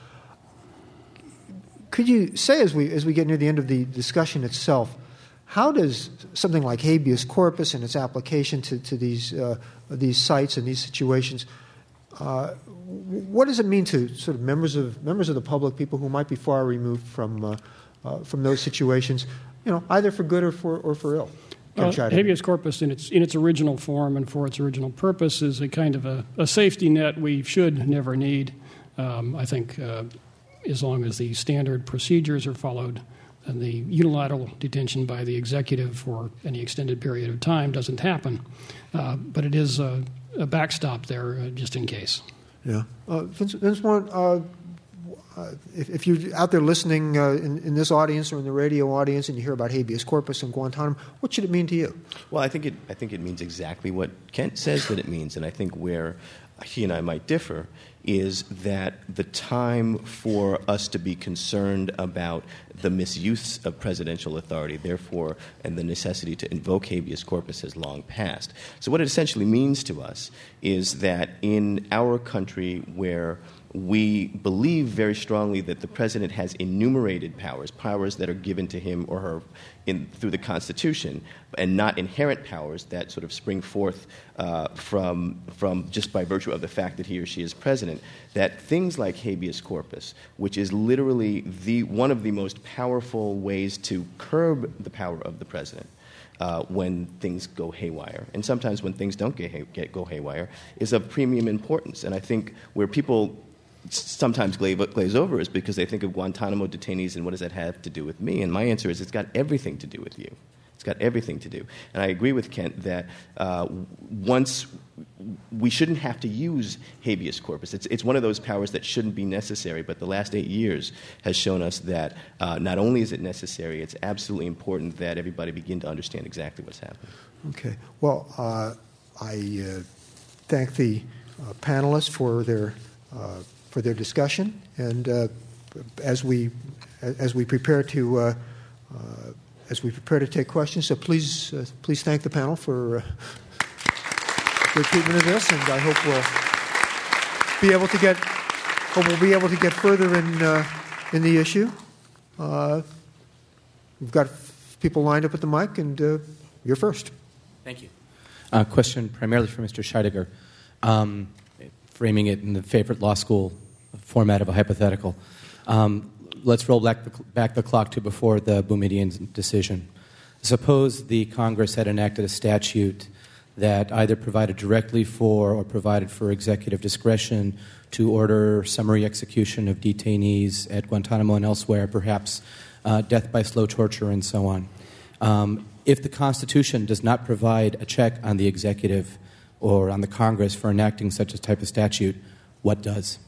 Could you say, as we as we get near the end of the discussion itself, how does something like habeas corpus and its application to, to these uh, these sites and these situations, uh, what does it mean to sort of members of members of the public, people who might be far removed from uh, uh, from those situations, you know, either for good or for or for ill? Uh, habeas corpus in its in its original form and for its original purpose is a kind of a, a safety net we should never need. Um, I think uh, as long as the standard procedures are followed, and the unilateral detention by the executive for any extended period of time doesn't happen. Uh, but it is a, a backstop there uh, just in case. Yeah. Uh, Vince, Vince Warren, uh, uh, if, if you're out there listening uh, in, in this audience or in the radio audience and you hear about habeas corpus and Guantanamo, what should it mean to you? Well, I think it, I think it means exactly what Kent says that it means, and I think where he and I might differ is that the time for us to be concerned about the misuse of presidential authority, therefore, and the necessity to invoke habeas corpus has long passed. So what it essentially means to us is that in our country where we believe very strongly that the president has enumerated powers, powers that are given to him or her in, through the Constitution, and not inherent powers that sort of spring forth uh, from, from just by virtue of the fact that he or she is president, that things like habeas corpus, which is literally the, one of the most powerful ways to curb the power of the president, Uh, when things go haywire, and sometimes when things don't get, hay- get go haywire, is of premium importance. And I think where people sometimes glaze, glaze over is because they think of Guantanamo detainees and what does that have to do with me? And my answer is it's got everything to do with you. It's got everything to do. And I agree with Kent that uh, once we shouldn't have to use habeas corpus. It's, it's one of those powers that shouldn't be necessary, but the last eight years has shown us that uh, not only is it necessary, it's absolutely important that everybody begin to understand exactly what's happening. Okay. Well, uh, I uh, thank the uh, panelists for their uh, for their discussion, and uh, as we as we prepare to uh, uh, as we prepare to take questions. So please uh, please thank the panel for uh, their treatment of this, and I hope we'll be able to get hope we'll be able to get further in uh, in the issue. Uh, we've got people lined up at the mic, and uh, you're first. Thank you. Uh, question primarily for Mister Scheidegger, um, framing it in the favorite law school format of a hypothetical. Um, let's roll back the, back the clock to before the Boumediene decision. Suppose the Congress had enacted a statute that either provided directly for or provided for executive discretion to order summary execution of detainees at Guantanamo and elsewhere, perhaps uh, death by slow torture and so on. Um, if the Constitution does not provide a check on the executive or on the Congress for enacting such a type of statute, what does?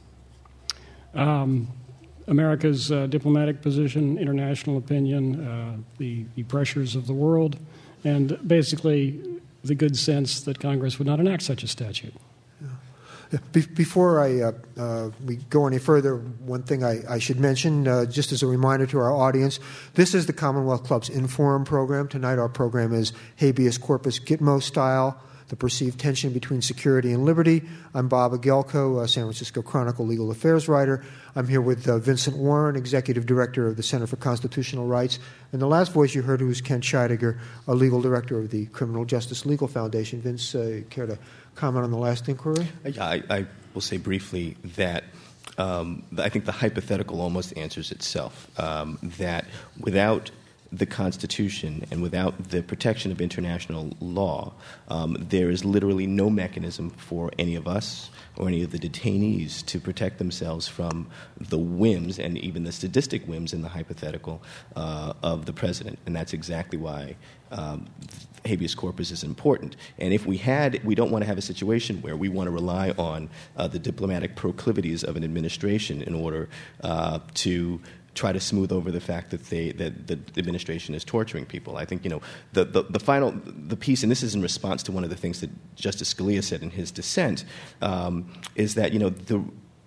Um, America's uh, diplomatic position, international opinion, uh, the, the pressures of the world, and basically the good sense that Congress would not enact such a statute. Be- before I uh, uh, we go any further, one thing I, I should mention, uh, just as a reminder to our audience, this is the Commonwealth Club's Inforum program. Tonight our program is Habeas Corpus Gitmo Style, the perceived tension between security and liberty. I'm Bob Agelko, a San Francisco Chronicle legal affairs writer. I'm here with uh, Vincent Warren, Executive Director of the Center for Constitutional Rights. And the last voice you heard was Kent Scheidegger, a legal director of the Criminal Justice Legal Foundation. Vince, uh, care to comment on the last inquiry? Yeah, I, I will say briefly that um, I think the hypothetical almost answers itself, um, that without the Constitution and without the protection of international law, um, there is literally no mechanism for any of us or any of the detainees to protect themselves from the whims and even the sadistic whims in the hypothetical uh, of the president. And that's exactly why um, habeas corpus is important. And if we had, we don't want to have a situation where we want to rely on uh, the diplomatic proclivities of an administration in order uh, to try to smooth over the fact that they that the administration is torturing people. I think, you know, the, the, the final the piece, and this is in response to one of the things that Justice Scalia said in his dissent, um, is that, you know, the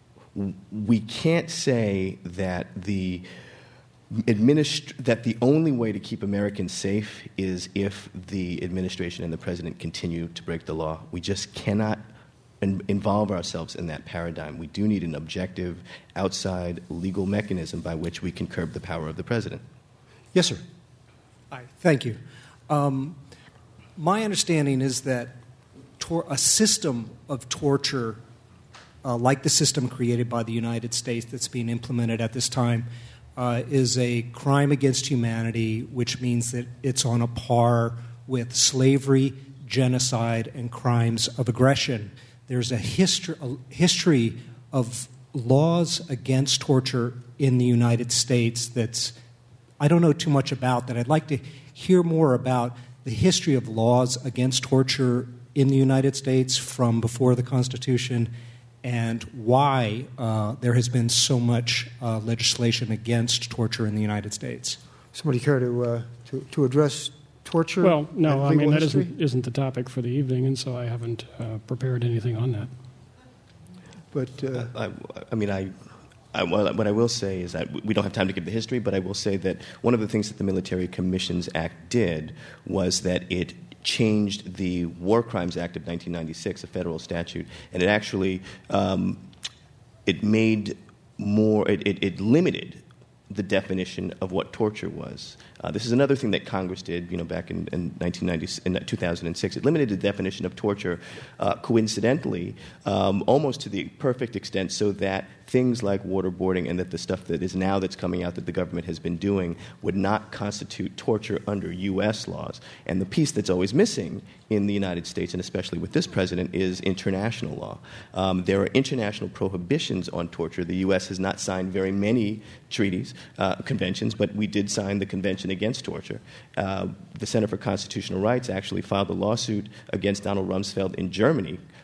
we can't say that the administ- that the only way to keep Americans safe is if the administration and the president continue to break the law. We just cannot involve ourselves in that paradigm. We do need an objective, outside legal mechanism by which we can curb the power of the president. Yes, sir. Hi, thank you. Um, my understanding is that tor- a system of torture, uh, like the system created by the United States that's being implemented at this time, uh, is a crime against humanity, which means that it's on a par with slavery, genocide, and crimes of aggression. There's a history, a history of laws against torture in the United States that's I don't know too much about, that I'd like to hear more about the history of laws against torture in the United States from before the Constitution and why uh, there has been so much uh, legislation against torture in the United States. Somebody care to, uh, to, to address torture? Well, no, I mean, that history? isn't, isn't the topic for the evening, and so I haven't uh, prepared anything on that. But uh, I, I mean, I, I, what I will say is that we don't have time to give the history, but I will say that one of the things that the Military Commissions Act did was that it changed the War Crimes Act of nineteen ninety-six, a federal statute, and it actually um, it made more, it, it, it limited the definition of what torture was. Uh, this is another thing that Congress did, you know, back in, in nineteen ninety, in two thousand six. It limited the definition of torture, uh, coincidentally, um, almost to the perfect extent, so that things like waterboarding and that the stuff that is now that's coming out that the government has been doing would not constitute torture under U S laws. And the piece that's always missing in the United States, and especially with this president, is international law. Um, there are international prohibitions on torture. The U S has not signed very many treaties, uh, conventions, but we did sign the Convention Against Torture. Uh, the Center for Constitutional Rights actually filed a lawsuit against Donald Rumsfeld in Germany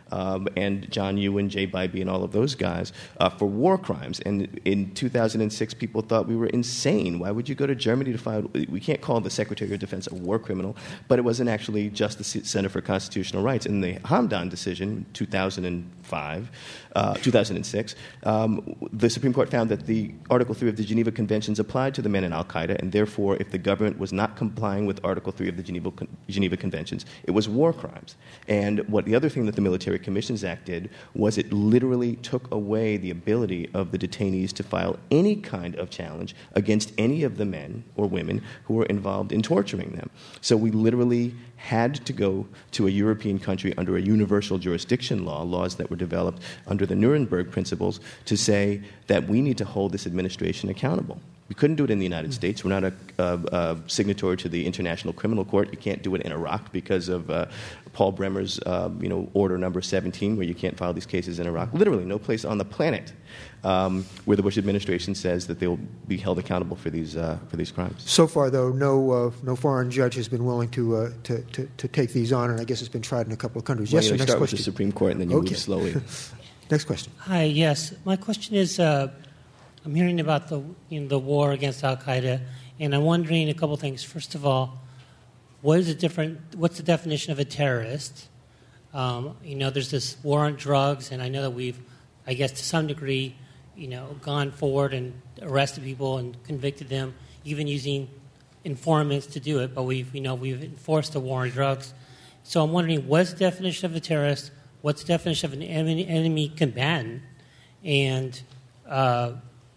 um, and John Ewan, Jay Bybee, and all of those guys uh, for war crimes. And in two thousand six, people thought we were insane. Why would you go to Germany to file? We can't call the Secretary of Defense a war criminal, but it wasn't actually just the Center for Constitutional Rights. In the Hamdan decision, two thousand five, uh, two thousand six, um, the Supreme Court found that the Article three of the Geneva Conventions applied to the men in al-Qaeda, and therefore, if the government was not complying with Article three of the Geneva, Geneva Conventions, it was war crimes. And what the other thing that the Military Commissions Act did was it literally took away the ability of the detainees to file any kind of challenge against any of the men or women who were involved in torturing them. So we literally had to go to a European country under a universal jurisdiction law, laws that were developed under the Nuremberg principles, to say that we need to hold this administration accountable. We couldn't do it in the United States. We're not a, a, a signatory to the International Criminal Court. You can't do it in Iraq because of uh, Paul Bremer's uh, you know, order number seventeen, where you can't file these cases in Iraq. Literally no place on the planet um, where the Bush administration says that they will be held accountable for these uh, for these crimes. So far, though, no uh, no foreign judge has been willing to, uh, to, to to take these on, and I guess it's been tried in a couple of countries. Well, yes, you know, sir, you next start question. with the Supreme Court, and then you okay. move slowly. Next question. Hi. Yes, my question is. Uh, I'm hearing about the you know, the war against al-Qaeda, and I'm wondering a couple of things. First of all, what is the different? What's the definition of a terrorist? Um, you know, there's this war on drugs, and I know that we've, I guess, to some degree, you know, gone forward and arrested people and convicted them, even using informants to do it. But we've, you know, we've enforced the war on drugs. So I'm wondering, what's the definition of a terrorist? What's the definition of an enemy, enemy combatant? And uh,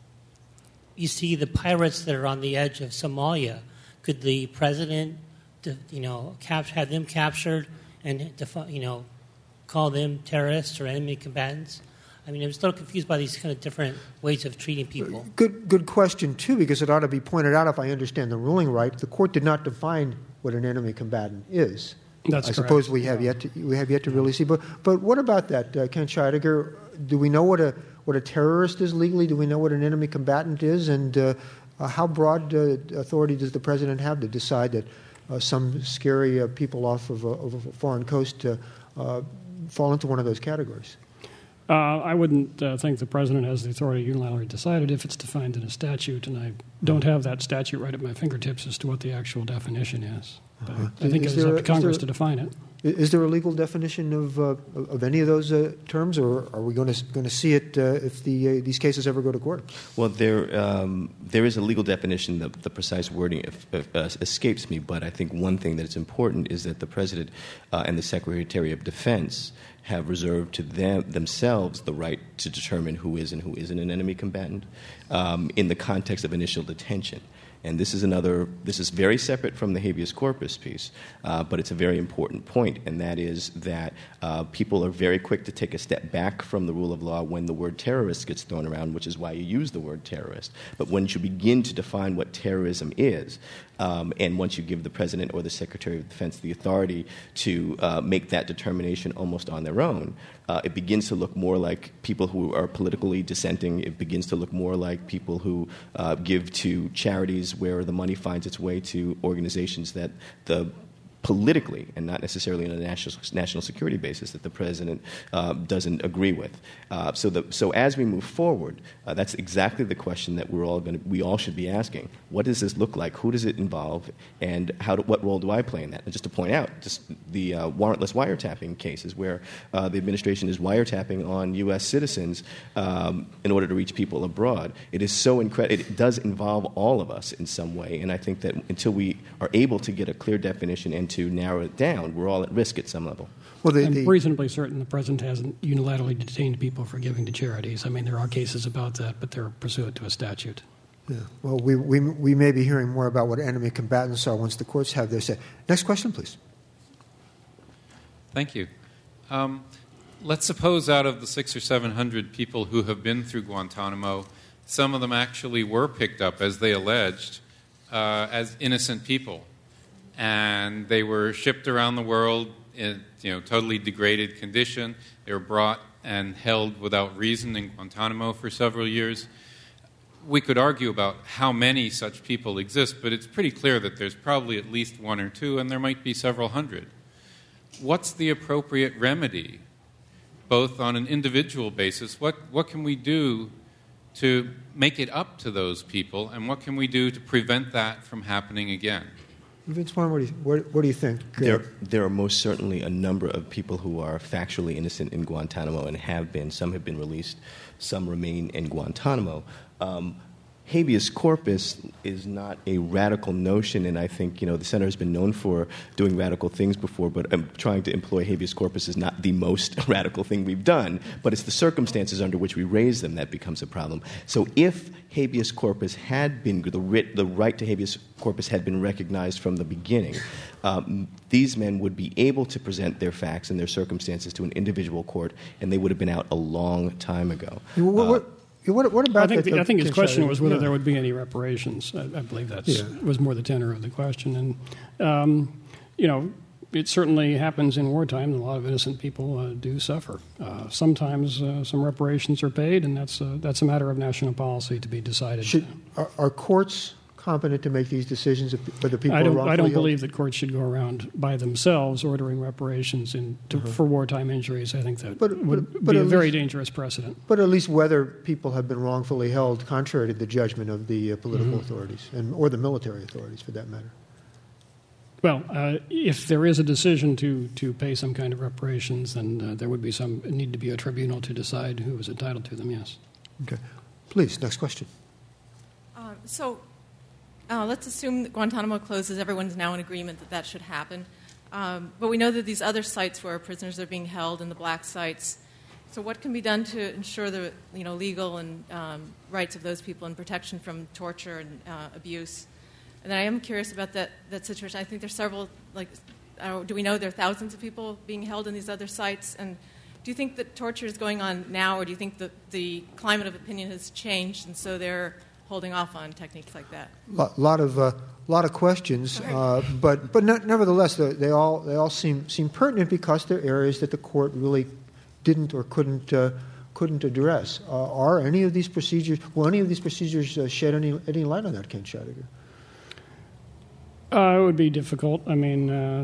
you see the pirates that are on the edge of Somalia. Could the president, you know, cap- have them captured and, you know, call them terrorists or enemy combatants? I mean, I'm still confused by these kind of different ways of treating people. Good, good question, too, because it ought to be pointed out, if I understand the ruling right, the court did not define what an enemy combatant is. That's I correct. suppose we have yet to we have yet to really see. But but what about that, uh, Ken Scheidegger? Do we know what a what a terrorist is legally? Do we know what an enemy combatant is? And uh, uh, how broad uh, authority does the president have to decide that uh, some scary uh, people off of a, of a foreign coast uh, uh, fall into one of those categories? Uh, I wouldn't uh, think the president has the authority to unilaterally decide it if it's defined in a statute, and I don't have that statute right at my fingertips as to what the actual definition is. But uh-huh. I think is it is up to Congress there, to define it. Is there a legal definition of uh, of any of those uh, terms, or are we going to going to see it uh, if the uh, these cases ever go to court? Well, there um, there is a legal definition. The, the precise wording if, if, uh, escapes me, but I think one thing that is important is that the president uh, and the Secretary of Defense have reserved to them themselves the right to determine who is and who isn't an enemy combatant um, in the context of initial detention. And this is another, this is very separate from the habeas corpus piece, uh, but it's a very important point, and that is that uh, people are very quick to take a step back from the rule of law when the word terrorist gets thrown around, which is why you use the word terrorist. But once you begin to define what terrorism is, um, and once you give the President or the Secretary of Defense the authority to uh, make that determination almost on their own, uh, it begins to look more like people who are politically dissenting. It begins to look more like people who uh, give to charities where the money finds its way to organizations that the politically and not necessarily on a national national security basis that the president uh, doesn't agree with. Uh, so, the, so as we move forward, uh, that's exactly the question that we're all going to we all should be asking. What does this look like? Who does it involve? And how do, what role do I play in that? And just to point out, just the uh, warrantless wiretapping cases where uh, the administration is wiretapping on U S citizens um, in order to reach people abroad. It is so incredible. It does involve all of us in some way, and I think that until we are able to get a clear definition and to narrow it down, we're all at risk at some level. Well, the, I'm the, reasonably certain the president hasn't unilaterally detained people for giving to charities. I mean, there are cases about that, but they're pursuant to a statute. Yeah. Well, we, we, we may be hearing more about what enemy combatants are once the courts have their say. Next question, please. Thank you. Um, let's suppose out of the six or seven hundred people who have been through Guantanamo, some of them actually were picked up, as they alleged, uh, as innocent people. And they were shipped around the world in, you know, totally degraded condition. They were brought and held without reason in Guantanamo for several years. We could argue about how many such people exist, but it's pretty clear that there's probably at least one or two, and there might be several hundred. What's the appropriate remedy both on an individual basis. What, what can we do to make it up to those people, and what can we do to prevent that from happening again? Vince Warren, what do you, what, what do you think? There, there are most certainly a number of people who are factually innocent in Guantanamo and have been. Some have been released. Some remain in Guantanamo. Um, habeas corpus is not a radical notion, and I think, you know, the center has been known for doing radical things before, but um, trying to employ habeas corpus is not the most radical thing we've done, but it's the circumstances under which we raise them that becomes a problem. So if habeas corpus had been, the, writ, the right to habeas corpus had been recognized from the beginning, um, these men would be able to present their facts and their circumstances to an individual court, and they would have been out a long time ago. What, what, uh, What, what about I think, the, the, I think his question was whether yeah. there would be any reparations. I, I believe that Yeah. was more the tenor of the question. And, um, you know, it certainly happens in wartime. A lot of innocent people uh, do suffer. Uh, sometimes uh, some reparations are paid, and that's a, that's a matter of national policy to be decided. Should, are, are courts competent to make these decisions if, whether people I are don't, wrongfully I don't held? believe that courts should go around by themselves ordering reparations in, to, Uh-huh. for wartime injuries. I think that But- would but- but be a at very least- dangerous precedent. But at least whether people have been wrongfully held contrary to the judgment of the uh, political Mm-hmm. authorities, and or the military authorities, for that matter. Well, uh, if there is a decision to, to pay some kind of reparations, then uh, there would be some need to be a tribunal to decide who is entitled to them. Yes. Okay. Please, next question. Uh, so, uh, let's assume that Guantanamo closes. Everyone's now in agreement that that should happen. Um, but we know that these other sites where prisoners are being held, in the black sites. So, what can be done to ensure the you know legal and um, rights of those people and protection from torture and uh, abuse? And then I am curious about that, that situation. I think there's several, like, uh, do we know there are thousands of people being held in these other sites? And do you think that torture is going on now, or do you think that the climate of opinion has changed, and so they're holding off on techniques like that? A lot of uh, lot of questions, uh, but but ne- nevertheless, they, they all they all seem seem pertinent because they're areas that the court really didn't or couldn't uh, couldn't address. Uh, are any of these procedures? Will any of these procedures uh, shed any any light on that, Ken Scheidegger? Uh, it would be difficult. I mean, uh,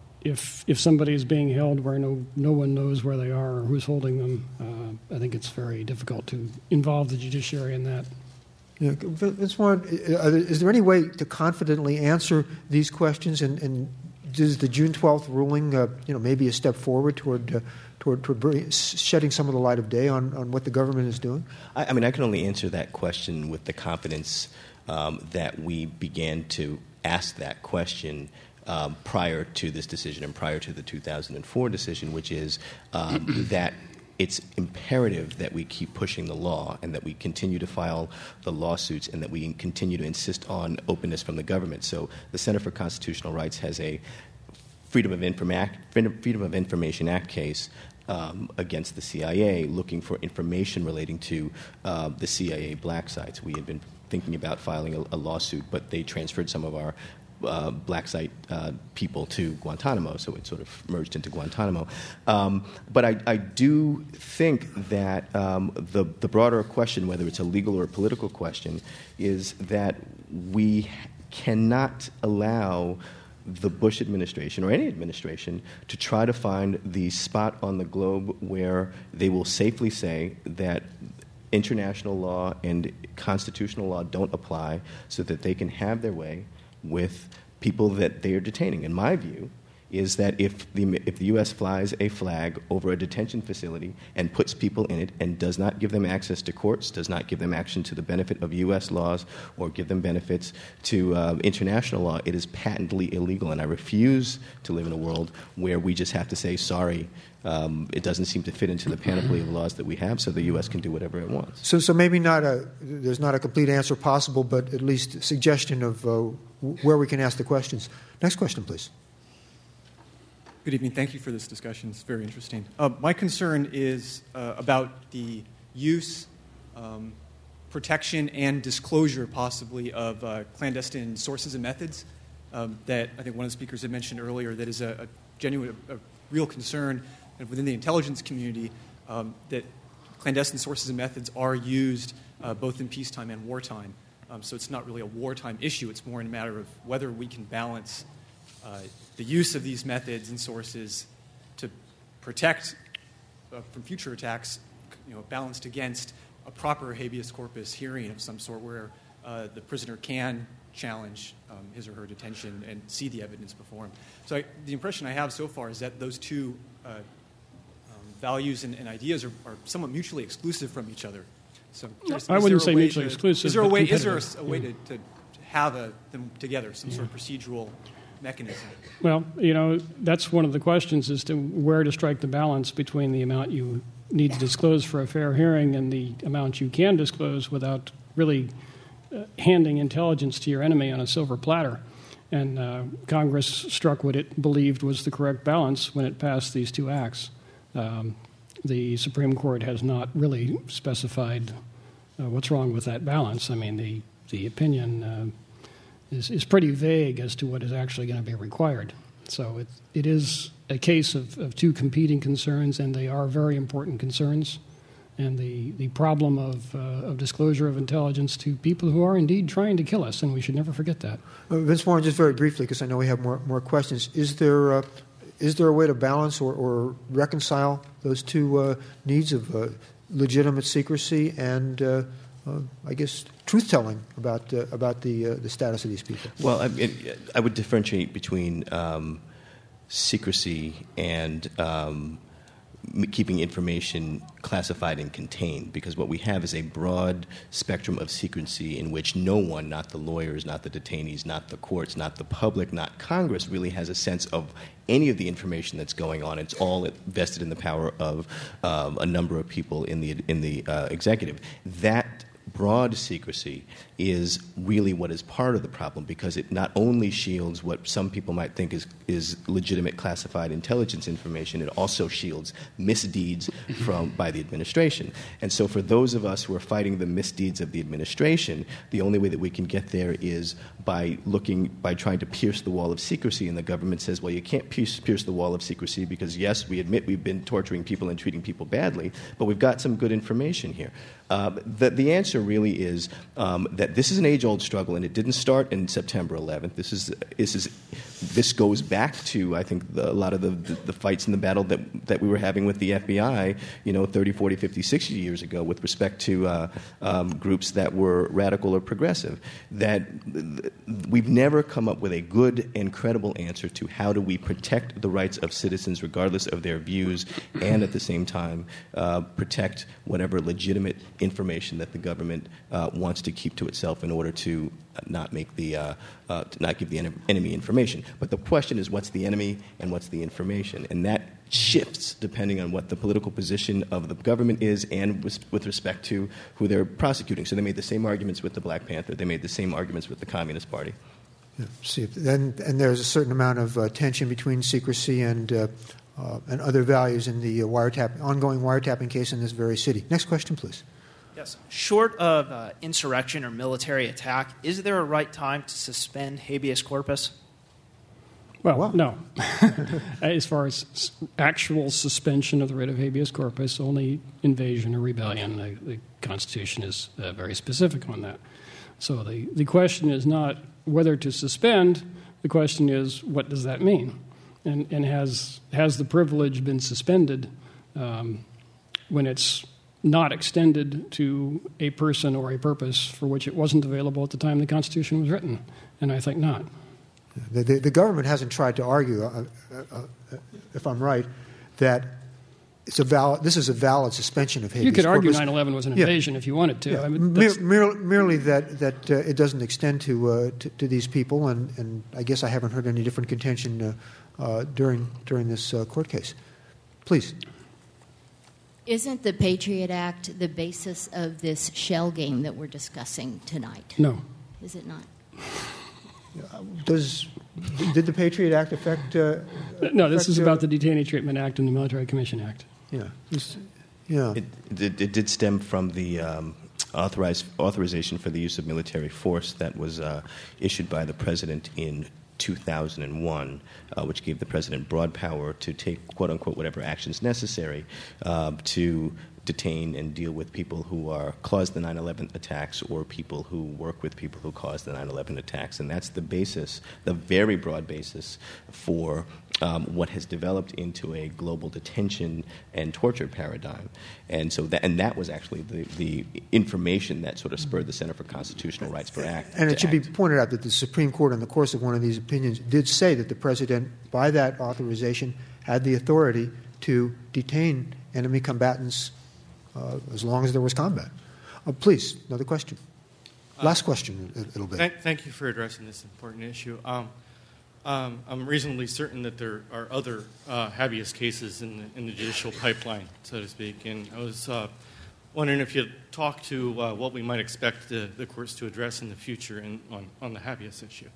if if somebody is being held where no no one knows where they are or who's holding them, uh, I think it's very difficult to involve the judiciary in that. Yeah, Vince Warren, is there any way to confidently answer these questions? And, and does the June twelfth ruling, uh, you know, maybe a step forward toward uh, toward, toward bring, shedding some of the light of day on, on what the government is doing? I, I mean, I can only answer that question with the confidence um, that we began to ask that question um, prior to this decision and prior to the two thousand four decision, which is um, that it's imperative that we keep pushing the law and that we continue to file the lawsuits and that we continue to insist on openness from the government. So the Center for Constitutional Rights has a Freedom of, Informa- Freedom of Information Act case um, against the C I A looking for information relating to uh, the C I A black sites. We had been thinking about filing a, a lawsuit, but they transferred some of our Uh, black site uh, people to Guantanamo, so it sort of merged into Guantanamo. Um, but I, I do think that um, the, the broader question, whether it's a legal or a political question, is that we cannot allow the Bush administration or any administration to try to find the spot on the globe where they will safely say that international law and constitutional law don't apply so that they can have their way with people that they are detaining. In my view, is that if the if the U S flies a flag over a detention facility and puts people in it and does not give them access to courts, does not give them action to the benefit of U S laws or give them benefits to uh, international law, it is patently illegal. And I refuse to live in a world where we just have to say, sorry, um, it doesn't seem to fit into the panoply of laws that we have, so the U S can do whatever it wants. So, so maybe not a there's not a complete answer possible, but at least a suggestion of uh, where we can ask the questions. Next question, please. Good evening. Thank you for this discussion. It's very interesting. Uh, my concern is uh, about the use, um, protection, and disclosure, possibly, of uh, clandestine sources and methods um, that I think one of the speakers had mentioned earlier that is a, a genuine, a, a real concern within the intelligence community um, that clandestine sources and methods are used uh, both in peacetime and wartime. Um, so it's not really a wartime issue. It's more in a matter of whether we can balance uh, the use of these methods and sources to protect uh, uh, from future attacks, you know, balanced against a proper habeas corpus hearing of some sort where uh, the prisoner can challenge um, his or her detention and see the evidence before him. So I, the impression I have so far is that those two uh, um, values and, and ideas are, are somewhat mutually exclusive from each other. So just, I wouldn't say mutually to, exclusive. Is there a way? Is there a, competitive. a way yeah. to, to have a, them together, some yeah. sort of procedural mechanism? Well, you know, that's one of the questions as to where to strike the balance between the amount you need to disclose for a fair hearing and the amount you can disclose without really uh, handing intelligence to your enemy on a silver platter. And uh, Congress struck what it believed was the correct balance when it passed these two acts. Um, the Supreme Court has not really specified uh, what's wrong with that balance. I mean, the, the opinion uh, is, is pretty vague as to what is actually going to be required. So it, it is a case of, of two competing concerns, and they are very important concerns. And the, the problem of, uh, of disclosure of intelligence to people who are indeed trying to kill us, and we should never forget that. Uh, Vince Warren, just very briefly, because I know we have more, more questions. Is there, uh, is there a way to balance or, or reconcile those two uh, needs of uh, legitimate secrecy and, uh, uh, I guess, truth-telling about uh, about the uh, the status of these people? Well, I, it, I would differentiate between um, secrecy and um, keeping information classified and contained, because what we have is a broad spectrum of secrecy in which no one, not the lawyers, not the detainees, not the courts, not the public, not Congress, really has a sense of any of the information that's going on. It's all vested in the power of um, a number of people in the in the uh, executive. That broad secrecy is really what is part of the problem, because it not only shields what some people might think is, is legitimate classified intelligence information, it also shields misdeeds from by the administration. And so for those of us who are fighting the misdeeds of the administration, the only way that we can get there is by looking, by trying to pierce the wall of secrecy. And the government says, well, you can't pierce, pierce the wall of secrecy because, yes, we admit we've been torturing people and treating people badly, but we've got some good information here. Uh, the, the answer really is um, that this is an age-old struggle, and it didn't start in September eleventh. This is this is this goes back to, I think, the, a lot of the, the, the fights in the battle that that we were having with the F B I, you know, thirty, forty, fifty, sixty years ago, with respect to uh, um, groups that were radical or progressive. That we've never come up with a good and credible answer to how do we protect the rights of citizens, regardless of their views, and at the same time uh, protect whatever legitimate information that the government uh, wants to keep to itself in order to not make the uh, uh, to not give the en- enemy information. But the question is, what's the enemy and what's the information, and that shifts depending on what the political position of the government is and with, with respect to who they're prosecuting. So they made the same arguments with the Black Panther. They made the same arguments with the Communist Party. Yeah, see, then and there's a certain amount of uh, tension between secrecy and. Uh, Uh, and other values in the uh, wiretap, ongoing wiretapping case in this very city. Next question, please. Yes. Short of uh, insurrection or military attack, is there a right time to suspend habeas corpus? Well, wow. no. As far as actual suspension of the writ of habeas corpus, only invasion or rebellion. The, the Constitution is uh, very specific on that. So the, the question is not whether to suspend. The question is, what does that mean? And, and has has the privilege been suspended um, when it's not extended to a person or a purpose for which it wasn't available at the time the Constitution was written? And I think not. The, the, the government hasn't tried to argue, uh, uh, uh, if I'm right, that it's a valid. This is a valid suspension of habeas corpus. You could argue nine eleven was an invasion yeah. if you wanted to. Yeah. I mean, Mere, mere, merely that that uh, it doesn't extend to, uh, to to these people, and, and I guess I haven't heard any different contention uh, uh, during during this uh, court case. Please. Isn't the Patriot Act the basis of this shell game that we're discussing tonight? No. Is it not? Does did the Patriot Act affect? Uh, no, this affect, is uh, about the Detainee Treatment Act and the Military Commission Act. Yeah, yeah. It, it, it did stem from the um, authorized authorization for the use of military force that was uh, issued by the president in two thousand one, uh, which gave the president broad power to take, quote unquote, whatever actions necessary uh, to detain and deal with people who are caused the nine eleven attacks or people who work with people who caused the nine eleven attacks. And that's the basis, the very broad basis for um, what has developed into a global detention and torture paradigm. And so that, and that was actually the, the information that sort of spurred the Center for Constitutional Rights for Act. And it should act. be pointed out that the Supreme Court, in the course of one of these opinions, did say that the President, by that authorization, had the authority to detain enemy combatants uh, as long as there was combat. Uh, please, another question. Last question, a little bit. Thank, thank you for addressing this important issue. Um, um, I'm reasonably certain that there are other uh, habeas cases in the, in the judicial pipeline, so to speak, and I was uh, wondering if you'd talk to uh, what we might expect the, the courts to address in the future in, on, on the habeas issue.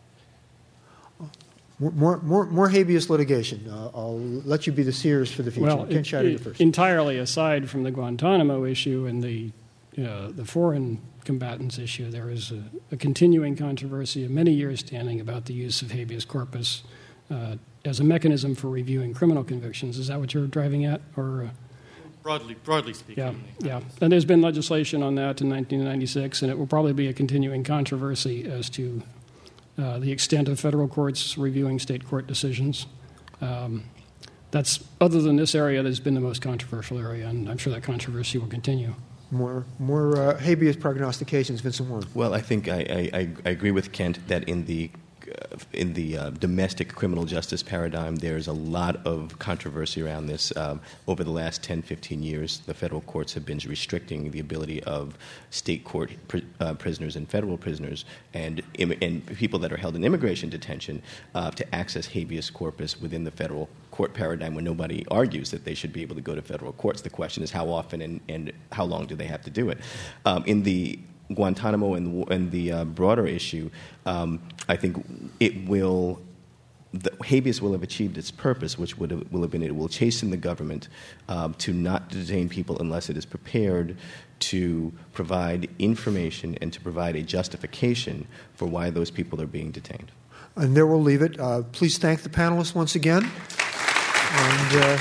More, more, more habeas litigation. Uh, I'll let you be the seers for the future. Well, Ken it, Scheidegger it, first. entirely aside from the Guantanamo issue and the uh, the foreign combatants issue, there is a, a continuing controversy of many years standing about the use of habeas corpus uh, as a mechanism for reviewing criminal convictions. Is that what you're driving at, or? Uh, Broadly, broadly speaking. Yeah, yeah. And there's been legislation on that in nineteen ninety-six, and it will probably be a continuing controversy as to uh, the extent of federal courts reviewing state court decisions. Um, that's, other than this area, that's been the most controversial area, and I'm sure that controversy will continue. More, more uh, habeas prognostications, Vincent Warren. Well, I think I, I, I agree with Kent that in the uh, in the uh, domestic criminal justice paradigm, there's a lot of controversy around this. Um, over the last ten, fifteen years, the federal courts have been restricting the ability of state court pr- uh, prisoners and federal prisoners and, Im- and people that are held in immigration detention uh, to access habeas corpus within the federal court paradigm, where nobody argues that they should be able to go to federal courts. The question is how often and, and how long do they have to do it. Um, in the Guantanamo and, and the uh, broader issue, um, I think it will, the habeas will have achieved its purpose, which would have, will have been it will chasten the government um, to not detain people unless it is prepared to provide information and to provide a justification for why those people are being detained. And there we'll leave it. Uh, please thank the panelists once again. And, uh,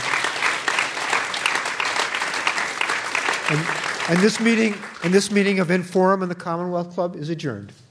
and, and this meeting and this meeting of Inforum and the Commonwealth Club is adjourned.